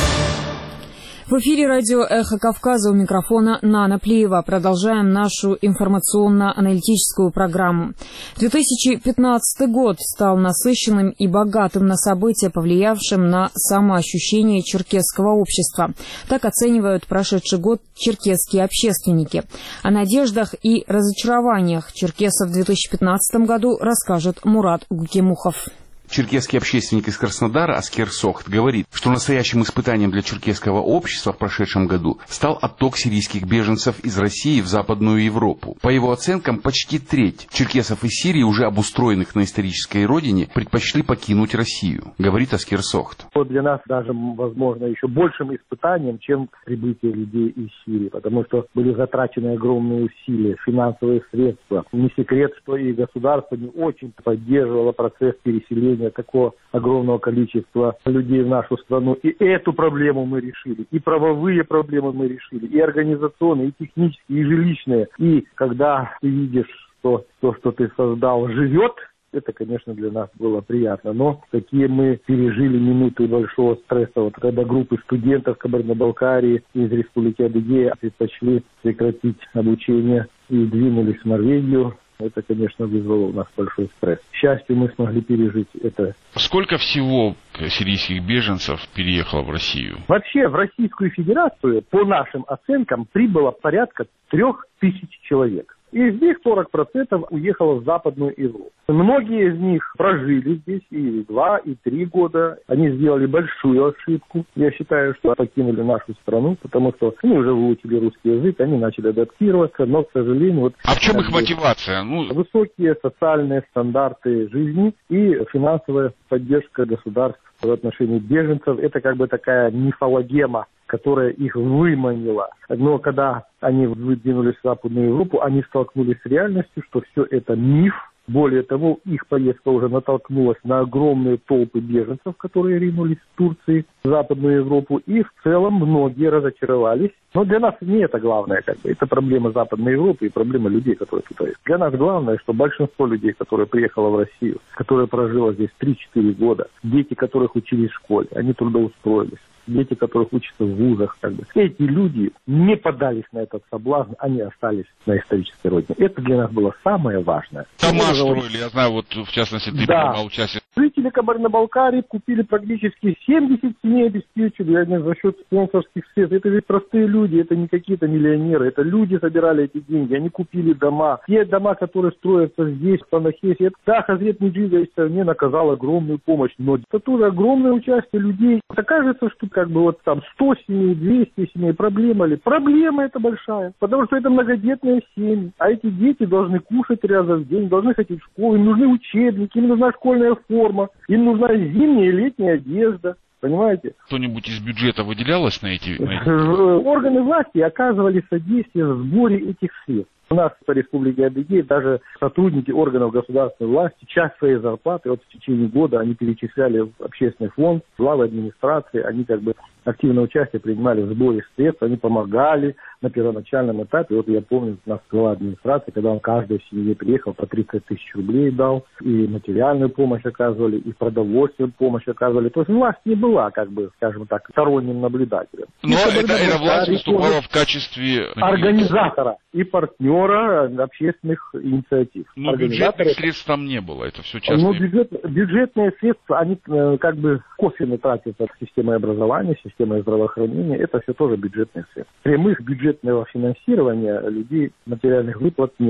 В эфире радио «Эхо Кавказа», у микрофона Нана Плиева. Продолжаем нашу информационно-аналитическую программу. две тысячи пятнадцатый год стал насыщенным и богатым на события, повлиявшим на самоощущение черкесского общества. Так оценивают прошедший год черкесские общественники. О надеждах и разочарованиях черкесов в две тысячи пятнадцатом году расскажет Мурат Гукимухов. Черкесский общественник из Краснодара Аскер Сохт говорит, что настоящим испытанием для черкесского общества в прошедшем году стал отток сирийских беженцев из России в Западную Европу. По его оценкам, почти треть черкесов из Сирии, уже обустроенных на исторической родине, предпочли покинуть Россию, говорит Аскер Сохт. Для нас даже, возможно, еще большим испытанием, чем прибытие людей из Сирии, потому что были затрачены огромные усилия, финансовые средства. Не секрет, что и государство не очень поддерживало процесс переселения такого огромного количества людей в нашу страну. И эту проблему мы решили, и правовые проблемы мы решили, и организационные, и технические, и жилищные. И когда ты видишь, что то, что ты создал, живет, это, конечно, для нас было приятно. Но какие мы пережили минуты большого стресса, вот когда группы студентов Кабардино-Балкарии из Республики Адыгея предпочли прекратить обучение и двинулись в Норвегию, это, конечно, вызвало у нас большой стресс. К счастью, мы смогли пережить это. Сколько всего сирийских беженцев переехало в Россию? Вообще в Российскую Федерацию, по нашим оценкам, прибыло порядка трех тысяч человек. Из них сорок процентов уехало в Западную Европу. Многие из них прожили здесь и два, и три года. Они сделали большую ошибку. Я считаю, что покинули нашу страну, потому что они уже выучили русский язык, они начали адаптироваться, но, к сожалению... Вот, а в чем их мотивация? Ну... Высокие социальные стандарты жизни и финансовая поддержка государств в отношении беженцев. Это как бы такая мифологема, которая их выманила. Но когда они выдвинулись в Западную Европу, они столкнулись с реальностью, что все это миф. Более того, их поездка уже натолкнулась на огромные толпы беженцев, которые ринулись в Турции, в Западную Европу. И в целом многие разочаровались. Но для нас не это главное, как бы. Это проблема Западной Европы и проблема людей, которые тут есть. Для нас главное, что большинство людей, которые приехало в Россию, которые прожило здесь три-четыре года, дети, которых учились в школе, они трудоустроились. Дети, которых учатся в вузах, как бы. Эти люди не поддались на этот соблазн, они остались на исторической родине. Это для нас было самое важное. Дома строили, я знаю, вот в частности ты да. принимал участие. Жители Кабардино-Балкарии купили практически семьдесят семей, обеспечили они за счет спонсорских средств. Это ведь простые люди, это не какие-то миллионеры, это люди собирали эти деньги, они купили дома. Те дома, которые строятся здесь, в Панахесе, это да, Хазрет Меджида из страны наказал огромную помощь, но это тоже огромное участие людей. Это кажется, что как бы вот там сто семей, двести семей, проблема ли? Проблема это большая, потому что это многодетные семьи, а эти дети должны кушать раз в день, должны ходить в школу, им нужны учебники, им нужна школьная форма, им нужна зимняя и летняя одежда. Понимаете? Что-нибудь из бюджета выделялось на эти... На эти... Органы власти оказывали содействие в сборе этих средств. У нас по Республике Адыгея даже сотрудники органов государственной власти часть своей зарплаты вот в течение года они перечисляли в общественный фонд, главы администрации, они как бы активное участие принимали в сборе средств, они помогали на первоначальном этапе. Вот я помню, у нас глава администрации, когда он каждой семье приехал, по тридцать тысяч рублей дал, и материальную помощь оказывали, и продовольственную помощь оказывали. То есть власть не была, как бы, скажем так, сторонним наблюдателем. Но это, это власть выступала в качестве... организатора и партнера общественных инициатив. Но бюджетных средств там не было, это все частные. Но бюджет, бюджетные средства, они как бы косвенно тратятся в системе образования, системой здравоохранения, это все тоже бюджетные средства. Прямых бюджетного финансирования людей материальных выплат не было.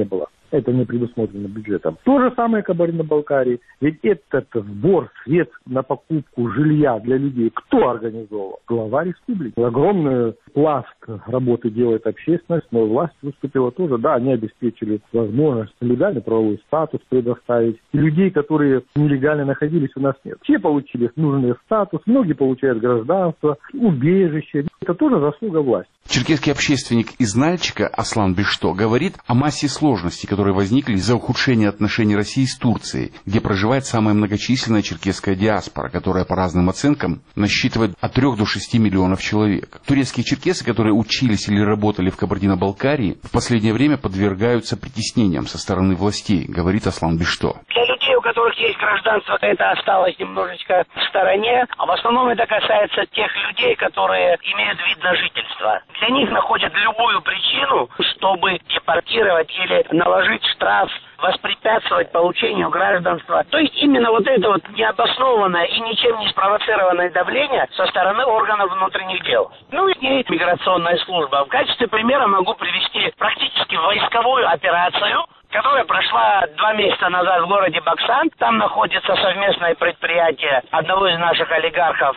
Это не предусмотрено бюджетом. То же самое Кабардино-Балкарии. Ведь этот сбор средств на покупку жилья для людей кто организовал? Глава республики. Огромный пласт работы делает общественность, но власть выступила тоже. Да, они обеспечили возможность легальный правовой статус предоставить. И людей, которые нелегально находились, у нас нет. Все получили нужный статус, многие получают гражданство, убежище. Это тоже заслуга власти. Черкесский общественник из Нальчика Аслан Бишто говорит о массе сложностей, которые возникли из-за ухудшения отношений России с Турцией, где проживает самая многочисленная черкесская диаспора, которая по разным оценкам насчитывает от трёх до шести миллионов человек. Турецкие черкесы, которые учились или работали в Кабардино-Балкарии, в последнее время подвергаются притеснениям со стороны властей, говорит Аслан Бишто. Для людей, у которых есть гражданство, это осталось немножечко в стороне, а в основном это касается тех людей, которые имеют вид на жительство. Для них находят любую причину, чтобы депортировать или наложить штраф, воспрепятствовать получению гражданства. То есть именно вот это вот необоснованное и ничем не спровоцированное давление со стороны органов внутренних дел. Ну и миграционная служба. В качестве примера могу привести практически войсковую операцию, которая прошла два месяца назад в городе Баксан. Там находится совместное предприятие одного из наших олигархов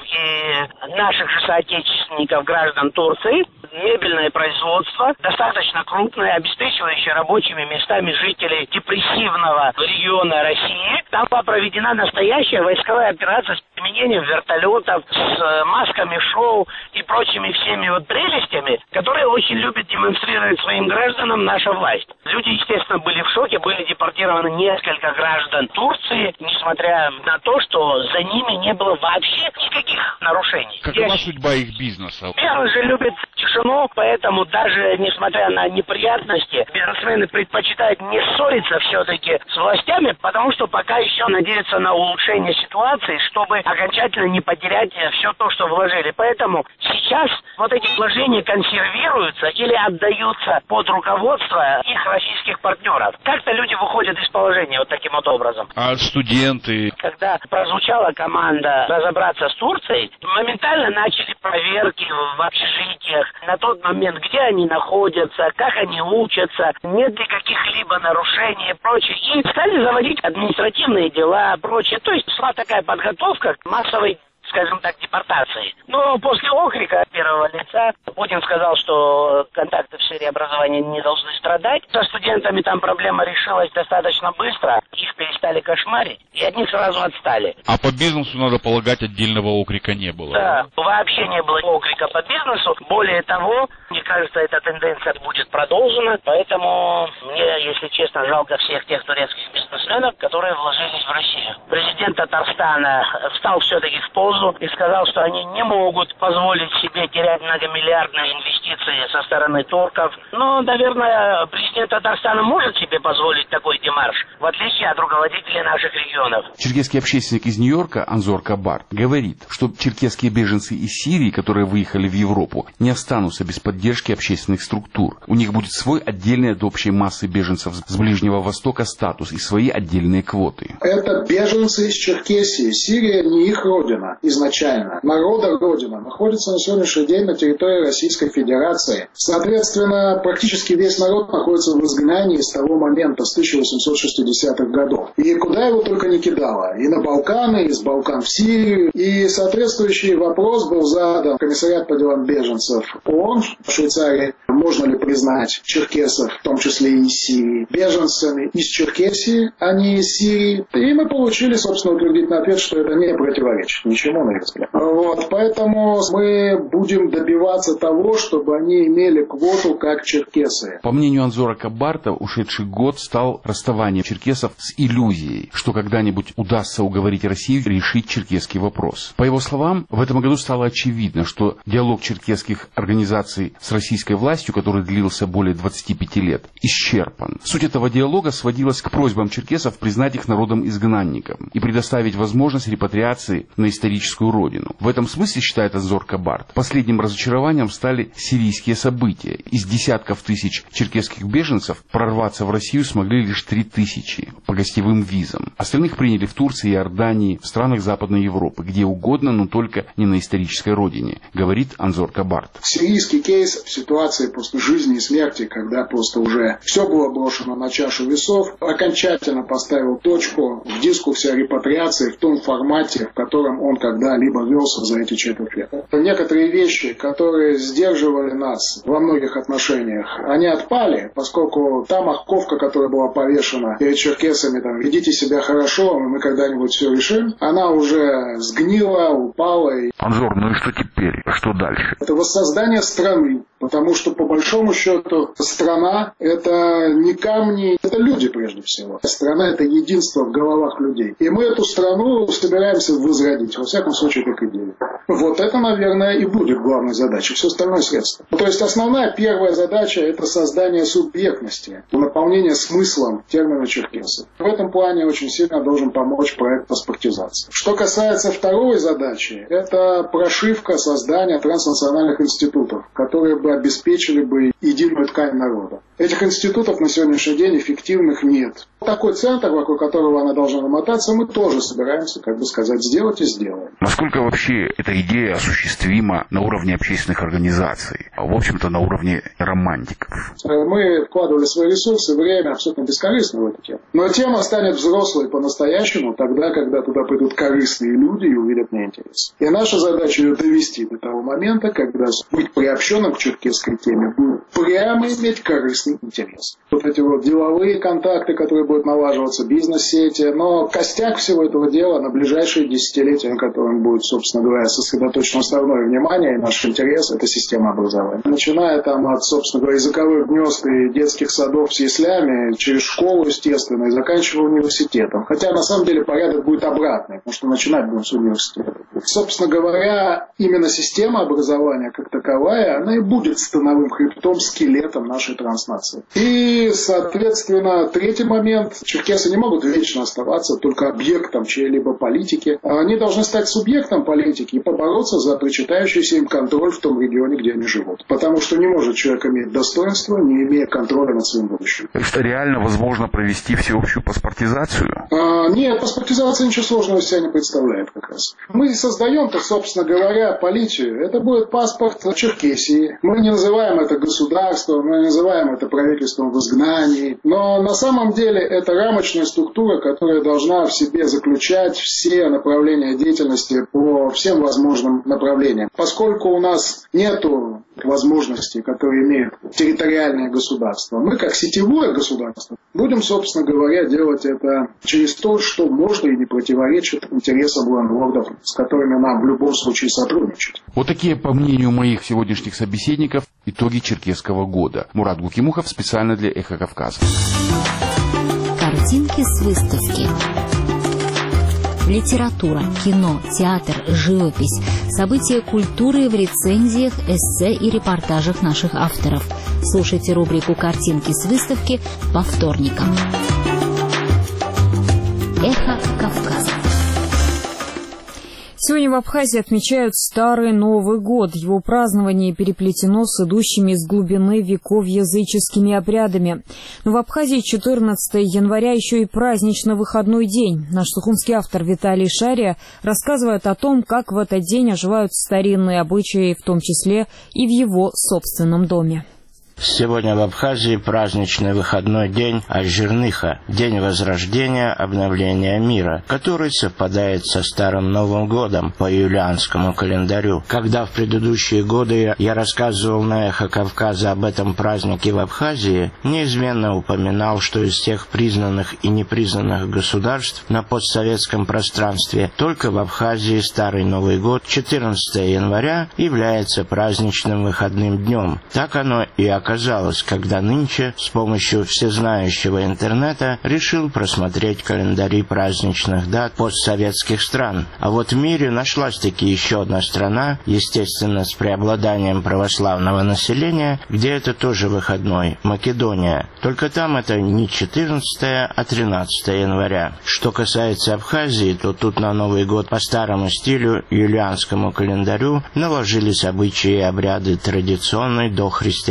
и наших же соотечественников, граждан Турции. Мебельное производство, достаточно крупное, обеспечивающее рабочими местами жителей депрессивного региона России. Там была проведена настоящая войсковая операция с применением вертолетов, с масками шоу и прочими всеми вот прелестями, которые очень любит демонстрировать своим гражданам наша власть. Люди, естественно, были в шоке, были депортированы несколько граждан Турции, несмотря на то, что за ними не было вообще никаких нарушений. Какова судьба их бизнеса? Первый же любит тишину, поэтому даже несмотря на неприятности, бизнесмены предпочитают не ссориться все-таки с властями, потому что пока еще надеются на улучшение ситуации, чтобы окончательно не потерять все то, что вложили. Поэтому сейчас вот эти вложения консервируются или отдаются под руководство их российских партнеров. Как-то люди выходят из положения вот таким вот образом. А студенты? Когда прозвучала команда разобраться с Турцией, моментально начали проверки в общежитиях на тот момент, где они находятся, как они учатся, нет ли каких-либо нарушений и прочее. И стали заводить административные дела и прочее. То есть шла такая подготовка к массовой, скажем так, депортации. Но после окрика первого лица Путин сказал, что контакты в сфере образования не должны страдать. Со студентами там проблема решилась достаточно быстро. Их перестали кошмарить, и от них сразу отстали. А по бизнесу, надо полагать, отдельного окрика не было? Да, вообще не было окрика по бизнесу. Более того, мне кажется, эта тенденция будет продолжена. Поэтому мне, если честно, жалко всех тех турецких бизнесменов, которые вложились в Россию. Президент Татарстана встал все-таки в позу и сказал, что они не могут позволить себе терять многомиллиардные инвестиции со стороны турков. Но, наверное, президент Татарстана может себе позволить такой демарш, в отличие от руководителей наших регионов. Черкесский общественник из Нью-Йорка Анзор Кабарт говорит, что черкесские беженцы из Сирии, которые выехали в Европу, не останутся без поддержки общественных структур. У них будет свой отдельный от общей массы беженцев с Ближнего Востока статус и свои отдельные квоты. Это беженцы из Черкесии. Сирия не их родина изначально. Народа родина находится на сегодняшний день на территории Российской Федерации. Соответственно, практически весь народ находится в изгнании с того момента, с тысяча восемьсот шестидесятых годов. И куда его только не кидало. И на Балканы, из Балкан в Сирию. И соответствующий вопрос был задан комиссариат по делам беженцев ООН в Швейцарии. Можно ли признать черкесов, в том числе и из Сирии, беженцами из Черкесии, а не из Сирии? И мы получили, собственно, утвердительный ответ, что это не противоречит ничему, на их взгляд. Вот, поэтому мы будем добиваться того, чтобы они имели квоту как черкесы. По мнению Анзора Кабарта, ушедший год стал расставанием черкесов с иллюзией, что когда-нибудь удастся уговорить Россию решить черкесский вопрос. По его словам, в этом году стало очевидно, что диалог черкесских организаций с российской властью, который длился более двадцати пяти лет, исчерпан. Суть этого диалога сводилась к просьбам черкесов признать их народом-изгнанником и предоставить возможность репатриации на историческую родину. В этом смысле, считает Анзор Кабарт, последним разочарованием стали сирийские события. Из десятков тысяч черкесских беженцев прорваться в Россию смогли лишь три тысячи по гостевым визам. Остальных приняли в Турции, Иордании, в странах Западной Европы, где угодно, но только не на исторической родине, говорит Анзор Кабарт. Сирийский кейс в ситуации просто жизни и смерти, когда просто уже все было брошено на чашу весов, окончательно поставил точку в дискурсе о репатриации в том формате, в котором он когда-либо велся за эти четверть века. Некоторые вещи, которые сдерживали нас во многих отношениях, они отпали, поскольку та морковка, которая была повешена перед черкесами, там, ведите себя хорошо, мы когда-нибудь все решим, она уже сгнила, упала. И... Анжор, ну и что теперь? Что дальше? Это воссоздание страны. Потому что, по большому счету, страна – это не камни, это люди прежде всего. Страна – это единство в головах людей. И мы эту страну собираемся возродить, во всяком случае, как идею. Вот это, наверное, и будет главной задачей. Все остальное средство. То есть, основная первая задача – это создание субъектности, наполнение смыслом термина черкесы. В этом плане очень сильно должен помочь проект паспортизации. Что касается второй задачи, это прошивка создания транснациональных институтов, которые бы обеспечили бы единую ткань народа. Этих институтов на сегодняшний день эффективных нет. Такой центр, вокруг которого она должна намотаться, мы тоже собираемся, как бы сказать, сделать и сделаем. Насколько вообще эта идея осуществима на уровне общественных организаций, а в общем-то на уровне романтиков? Мы вкладывали свои ресурсы, время абсолютно бескорыстно в эту тему. Но тема станет взрослой по-настоящему тогда, когда туда придут корыстные люди и увидят в ней интерес. И наша задача ее довести до того момента, когда быть приобщенным к черкесской теме будет прямо иметь корыстный интерес. Вот эти вот деловые контакты, которые будут налаживаться, бизнес-сети, но костяк всего этого дела на ближайшие десятилетия, на котором будет, собственно говоря, сосредоточено основное внимание и наш интерес, это система образования. Начиная там от, собственно говоря, языковых гнезд и детских садов с яслями, через школу, естественно, и заканчивая университетом. Хотя, на самом деле, порядок будет обратный, потому что начинать будем с университета. Собственно говоря, именно система образования как таковая, она и будет становым хребтом, скелетом нашей транснации. И, соответственно, третий момент. Черкесы не могут вечно оставаться только объектом чьей-либо политики. Они должны стать субъектом политики и побороться за причитающийся им контроль в том регионе, где они живут. Потому что не может человек иметь достоинство, не имея контроля над своим будущим. Это реально возможно провести всеобщую паспортизацию? А, нет, паспортизация ничего сложного из себя не представляет как раз. Мы создаем, так, собственно говоря, полицию. Это будет паспорт Черкесии. Мы не называем это государством, мы называем это правительством в изгнании. Но на самом деле это рамочная структура, которая должна в себе заключать все направления деятельности по всем возможным направлениям. Поскольку у нас нету возможностей, которые имеют территориальное государство, мы как сетевое государство будем, собственно говоря, делать это через то, что можно и не противоречит интересам ландлордов, с которыми нам в любом случае сотрудничать. Вот такие, по мнению моих сегодняшних собеседников, итоги черкесского года. Мурат Гукимухов специально для «Эхо Кавказа». Картинки с выставки. Литература, кино, театр, живопись, события культуры в рецензиях, эссе и репортажах наших авторов. Слушайте рубрику «Картинки с выставки» по вторникам. Эхо Кавказа. Сегодня в Абхазии отмечают Старый Новый год. Его празднование переплетено с идущими из глубины веков языческими обрядами. Но в Абхазии четырнадцатого января еще и празднично-выходной день. Наш сухумский автор Виталий Шария рассказывает о том, как в этот день оживают старинные обычаи, в том числе и в его собственном доме. Сегодня в Абхазии праздничный выходной день Аж-Жирныха, день возрождения, обновления мира, который совпадает со Старым Новым годом по юлианскому календарю. Когда в предыдущие годы я рассказывал на «Эхо Кавказа» об этом празднике в Абхазии, неизменно упоминал, что из всех признанных и непризнанных государств на постсоветском пространстве только в Абхазии Старый Новый год, четырнадцатого января, является праздничным выходным днем. Так оно и оказалось. Оказалось, когда нынче с помощью всезнающего интернета решил просмотреть календари праздничных дат постсоветских стран. А вот в мире нашлась-таки еще одна страна, естественно, с преобладанием православного населения, где это тоже выходной – Македония. Только там это не четырнадцатого, а тринадцатого января. Что касается Абхазии, то тут на Новый год по старому стилю, юлианскому календарю, наложились обычаи и обряды традиционной дохристианской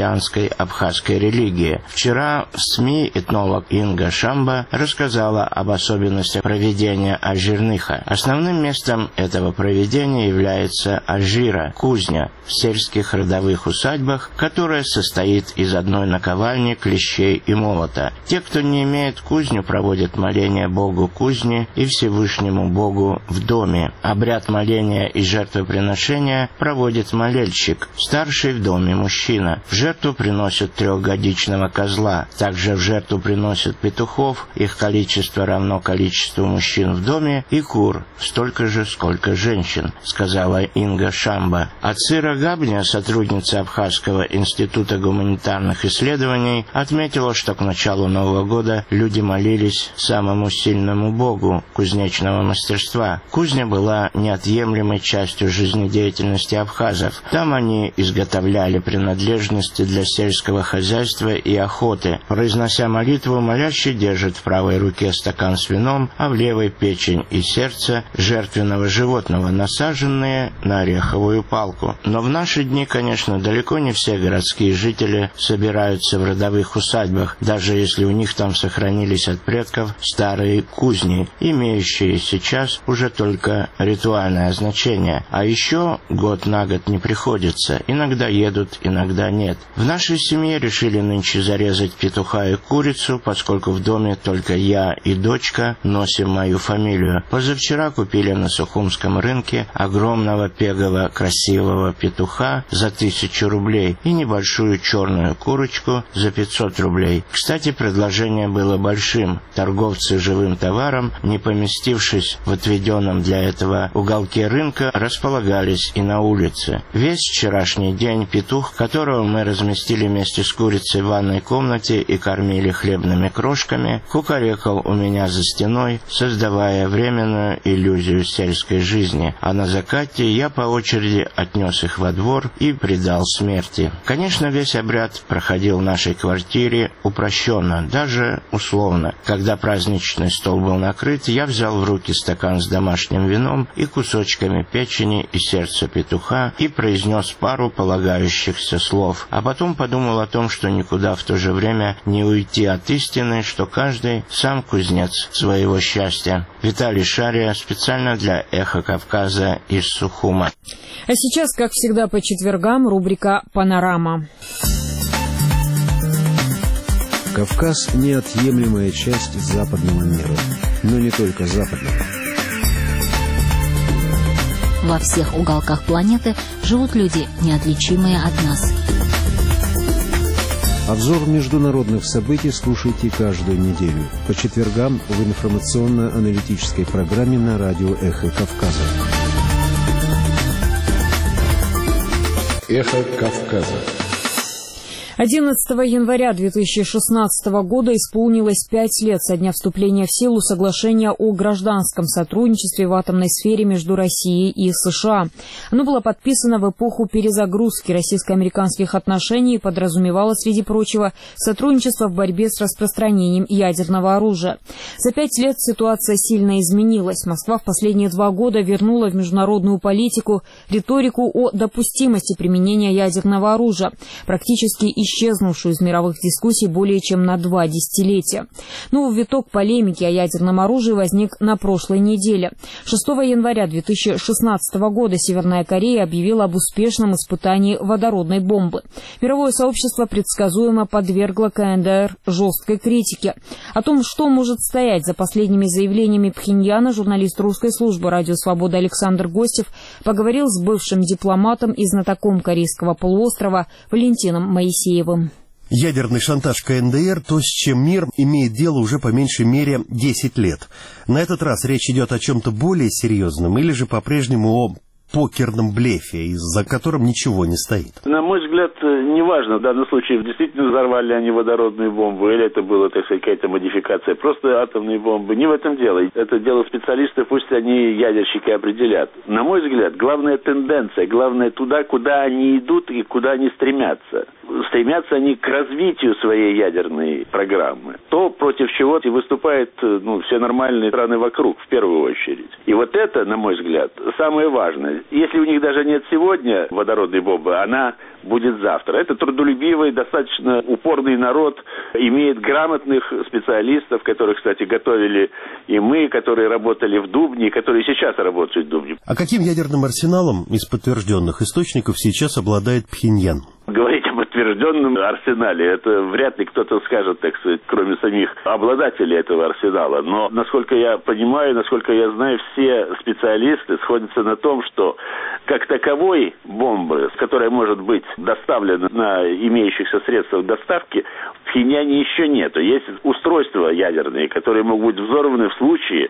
абхазской религии. Вчера в СМИ этнолог Инга Шамба рассказала об особенностях проведения ажирныха. Основным местом этого проведения является ажира, кузня, в сельских родовых усадьбах, которая состоит из одной наковальни, клещей и молота. Те, кто не имеет кузню, проводят моление Богу кузни и Всевышнему Богу в доме. Обряд моления и жертвоприношения проводит молельщик, старший в доме мужчина. В жертву приносят трехгодичного козла. Также в жертву приносят петухов, их количество равно количеству мужчин в доме, и кур, столько же, сколько женщин, сказала Инга Шамба. Ацира Габня, сотрудница Абхазского института гуманитарных исследований, отметила, что к началу Нового года люди молились самому сильному богу кузнечного мастерства. Кузня была неотъемлемой частью жизнедеятельности абхазов. Там они изготовляли принадлежности для сельского хозяйства и охоты. Произнося молитву, молящий держит в правой руке стакан с вином, а в левой печень и сердце жертвенного животного, насаженные на ореховую палку. Но в наши дни, конечно, далеко не все городские жители собираются в родовых усадьбах, даже если у них там сохранились от предков старые кузни, имеющие сейчас уже только ритуальное значение. А еще год на год не приходится. Иногда едут, иногда нет. В нашей семье решили нынче зарезать петуха и курицу, поскольку в доме только я и дочка носим мою фамилию. Позавчера купили на Сухумском рынке огромного пегого красивого петуха за тысячу рублей и небольшую черную курочку за пятьсот рублей. Кстати, предложение было большим. Торговцы живым товаром, не поместившись в отведенном для этого уголке рынка, располагались и на улице. Весь вчерашний день петух, которого мы разместили вместе с курицей в ванной комнате и кормили хлебными крошками, кукарекал у меня за стеной, создавая временную иллюзию сельской жизни, а на закате я по очереди отнес их во двор и предал смерти. Конечно, весь обряд проходил в нашей квартире упрощенно, даже условно. Когда праздничный стол был накрыт, я взял в руки стакан с домашним вином и кусочками печени и сердца петуха и произнес пару полагающихся слов, а потом подумал о том, что никуда в то же время не уйти от истины, что каждый сам кузнец своего счастья. Виталий Шария, специально для «Эхо Кавказа» из Сухума. А сейчас, как всегда по четвергам, рубрика «Панорама». Кавказ – неотъемлемая часть западного мира, но не только западного. Во всех уголках планеты живут люди, неотличимые от нас. Обзор международных событий слушайте каждую неделю по четвергам в информационно-аналитической программе на радио «Эхо Кавказа». «Эхо Кавказа». одиннадцатого января две тысячи шестнадцатого года исполнилось пять лет со дня вступления в силу соглашения о гражданском сотрудничестве в атомной сфере между Россией и США. Оно было подписано в эпоху перезагрузки российско-американских отношений и подразумевало, среди прочего, сотрудничество в борьбе с распространением ядерного оружия. За пять лет ситуация сильно изменилась. Москва в последние два года вернула в международную политику риторику о допустимости применения ядерного оружия, практически исчезнувшую из мировых дискуссий более чем на два десятилетия. Новый виток полемики о ядерном оружии возник на прошлой неделе. шестого января две тысячи шестнадцатого года Северная Корея объявила об успешном испытании водородной бомбы. Мировое сообщество предсказуемо подвергло КНДР жесткой критике. О том, что может стоять за последними заявлениями Пхеньяна, журналист русской службы «Радио Свобода» Александр Гостев поговорил с бывшим дипломатом и знатоком Корейского полуострова Валентином Моисеевым. Ядерный шантаж КНДР – то, с чем мир имеет дело уже по меньшей мере десять лет. На этот раз речь идет о чем-то более серьезном или же по-прежнему о покерном блефе, за которым ничего не стоит? На мой взгляд, неважно, в данном случае действительно взорвали они водородную бомбу, или это была, так сказать, какая-то модификация, просто атомные бомбы. Не в этом дело. Это дело специалистов, пусть они, ядерщики, определят. На мой взгляд, главная тенденция, главное туда, куда они идут и куда они стремятся. Стремятся они к развитию своей ядерной программы. То, против чего выступают ну, все нормальные страны вокруг, в первую очередь. И вот это, на мой взгляд, самое важное. если у них даже нет сегодня водородной бомбы, она будет завтра. Это трудолюбивый, достаточно упорный народ, имеет грамотных специалистов, которых, кстати, готовили и мы, которые работали в Дубне, и которые сейчас работают в Дубне. А каким ядерным арсеналом из подтвержденных источников сейчас обладает Пхеньян? Говорить о подтвержденном арсенале, это вряд ли кто-то скажет, так сказать, кроме самих обладателей этого арсенала. Но, насколько я понимаю, насколько я знаю, все специалисты сходятся на том, что как таковой бомбы, которая может быть доставлена на имеющихся средствах доставки, в Пхеньяне еще нету. Есть устройства ядерные, которые могут быть взорваны в случае,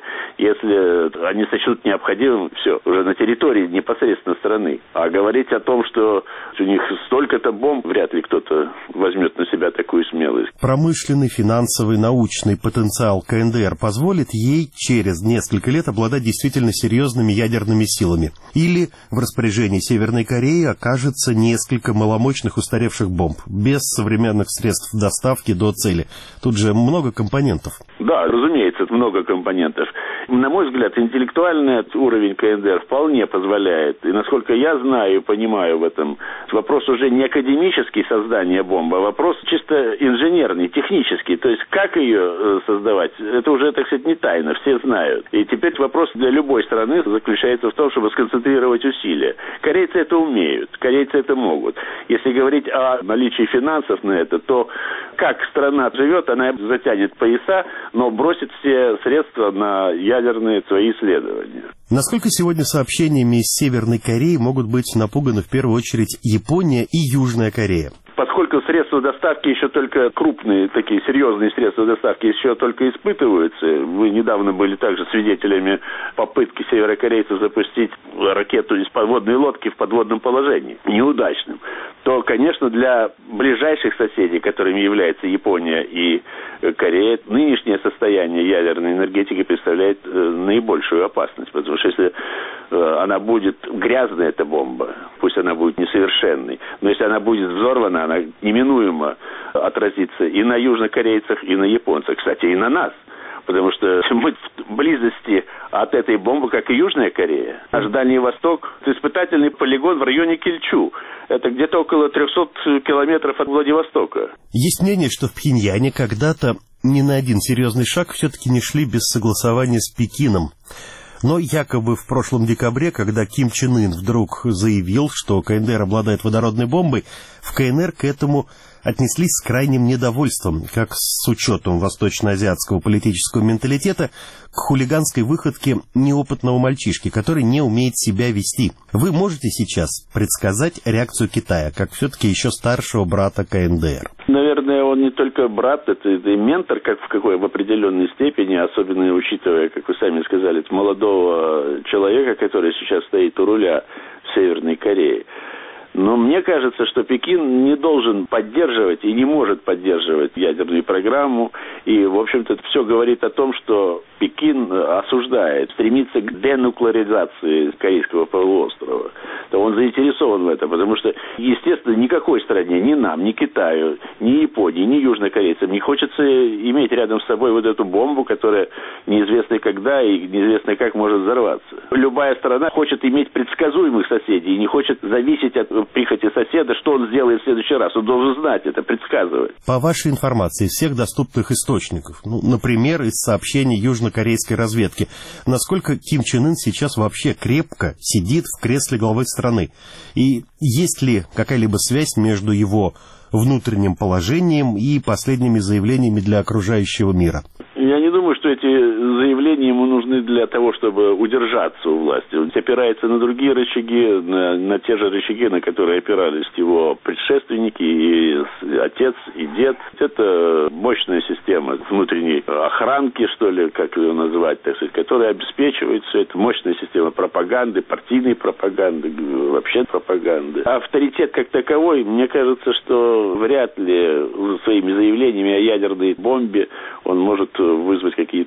если они сочтут необходимым, все, уже на территории непосредственно страны. А говорить о том, что у них столько-то бомб, вряд ли кто-то возьмет на себя такую смелость. Промышленный, финансовый, научный потенциал КНДР позволит ей через несколько лет обладать действительно серьезными ядерными силами. Или в распоряжении Северной Кореи окажется несколько маломощных устаревших бомб, без современных средств доставки до цели. Тут же много компонентов. Да, разумеется, много компонентов. На мой взгляд, интеллектуальный уровень КНДР вполне позволяет. И насколько я знаю и понимаю в этом, вопрос уже не академический создание бомбы, а вопрос чисто инженерный, технический. То есть как ее создавать, это уже, так сказать, не тайна, все знают. И теперь вопрос для любой страны заключается в том, чтобы сконцентрировать усилия. Корейцы это умеют, корейцы это могут. Если говорить о наличии финансов на это, то как страна живет, она затянет пояса, но бросит все средства на ядерные свои исследования. Насколько сегодня сообщениями из Северной Кореи могут быть напуганы в первую очередь Япония и Южная Корея? Поскольку средства доставки еще только крупные, такие серьезные средства доставки еще только испытываются, вы недавно были также свидетелями попытки северокорейцев запустить ракету из подводной лодки в подводном положении, неудачным, то, конечно, для ближайших соседей, которыми являются Япония и Корея, нынешнее состояние ядерной энергетики представляет э, наибольшую опасность, потому что если э, она будет грязная, эта бомба, пусть она будет несовершенной, но если она будет взорвана, она неминуемо отразится и на южнокорейцах, и на японцах, кстати, и на нас. Потому что мы в близости от этой бомбы, как и Южная Корея. Наш Дальний Восток – это испытательный полигон в районе Кильчу. Это где-то около трехсот километров от Владивостока. Есть мнение, что в Пхеньяне когда-то ни на один серьезный шаг все-таки не шли без согласования с Пекином. Но якобы в прошлом декабре, когда Ким Чен Ын вдруг заявил, что КНДР обладает водородной бомбой, в КНР к этому отнеслись с крайним недовольством, как с учетом восточноазиатского политического менталитета к хулиганской выходке неопытного мальчишки, который не умеет себя вести. Вы можете сейчас предсказать реакцию Китая, как все-таки еще старшего брата КНДР? Наверное, он не только брат, это, это и ментор, как в какой в определенной степени, особенно учитывая, как вы сами сказали, молодого человека, который сейчас стоит у руля в Северной Корее. Но мне кажется, что Пекин не должен поддерживать и не может поддерживать ядерную программу. И, в общем-то, это все говорит о том, что Пекин осуждает, стремится к денуклеаризации Корейского полуострова. То он заинтересован в этом, потому что, естественно, никакой стране, ни нам, ни Китаю, ни Японии, ни южнокорейцам не хочется иметь рядом с собой вот эту бомбу, которая неизвестно когда и неизвестно как может взорваться. Любая страна хочет иметь предсказуемых соседей и не хочет зависеть от прихоти соседа, что он сделает в следующий раз. Он должен знать это, предсказывать. По вашей информации, всех доступных источников, ну, например, из сообщений южнокорейской разведки, насколько Ким Чен Ын сейчас вообще крепко сидит в кресле главы страны? И есть ли какая-либо связь между его внутренним положением и последними заявлениями для окружающего мира? Я не думаю, что эти заявления ему нужны для того, чтобы удержаться у власти. Он опирается на другие рычаги, на, на те же рычаги, на которые опирались его предшественники, и отец, и дед. Это мощная система внутренней охранки, что ли, как ее назвать, так сказать, которая обеспечивает все это. Мощная система пропаганды, партийной пропаганды, вообще пропаганды. Авторитет как таковой, мне кажется, что вряд ли своими заявлениями о ядерной бомбе он может вызвать какие-то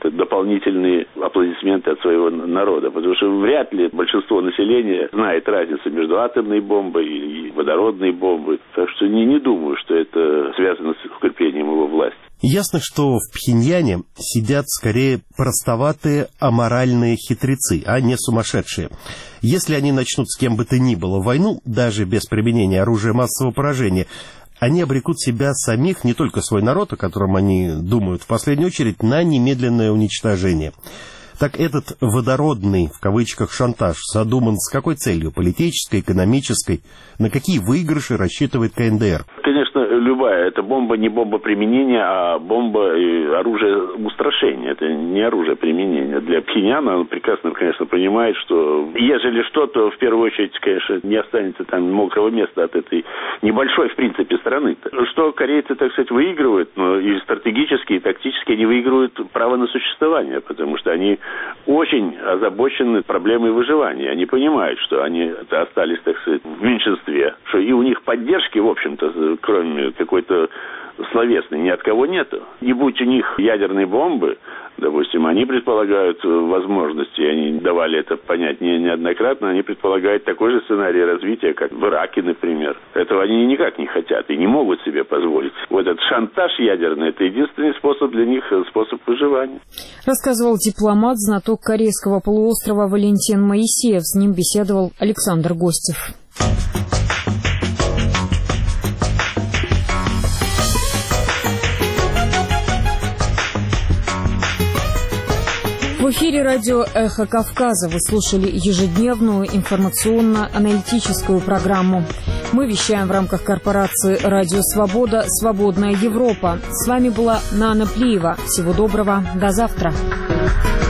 это дополнительные аплодисменты от своего народа, потому что вряд ли большинство населения знает разницу между атомной бомбой и водородной бомбой. Так что не, не думаю, что это связано с укреплением его власти. Ясно, что в Пхеньяне сидят скорее простоватые аморальные хитрецы, а не сумасшедшие. Если они начнут с кем бы то ни было войну, даже без применения оружия массового поражения, они обрекут себя самих, не только свой народ, о котором они думают в последнюю очередь, на немедленное уничтожение. Так этот водородный, в кавычках, шантаж задуман с какой целью? Политической, экономической? На какие выигрыши рассчитывает ка эн дэ эр? Конечно, любая. Это бомба не бомба применения, а бомба и оружие устрашения. Это не оружие применения. Для Пхеньяна он прекрасно, конечно, понимает, что ежели что, то в первую очередь, конечно, не останется там мокрого места от этой небольшой, в принципе, страны. Что корейцы, так сказать, выигрывают, но и стратегически, и тактически они выигрывают право на существование, потому что они очень озабочены проблемой выживания. Они понимают, что они остались, так сказать, в меньшинстве, что и у них поддержки, в общем-то, кроме какой-то словесной, ни от кого нету. Не будь у них ядерной бомбы, допустим, они предполагают возможности, они давали это понять не, неоднократно, они предполагают такой же сценарий развития, как в Ираке, например. Этого они никак не хотят и не могут себе позволить. Вот этот шантаж ядерный, это единственный способ для них, способ выживания. Рассказывал дипломат, знаток Корейского полуострова Валентин Моисеев. С ним беседовал Александр Гостев. В эфире радио «Эхо Кавказа» вы слушали ежедневную информационно-аналитическую программу. Мы вещаем в рамках корпорации «Радио Свобода. Свободная Европа». С вами была Нана Плиева. Всего доброго. До завтра.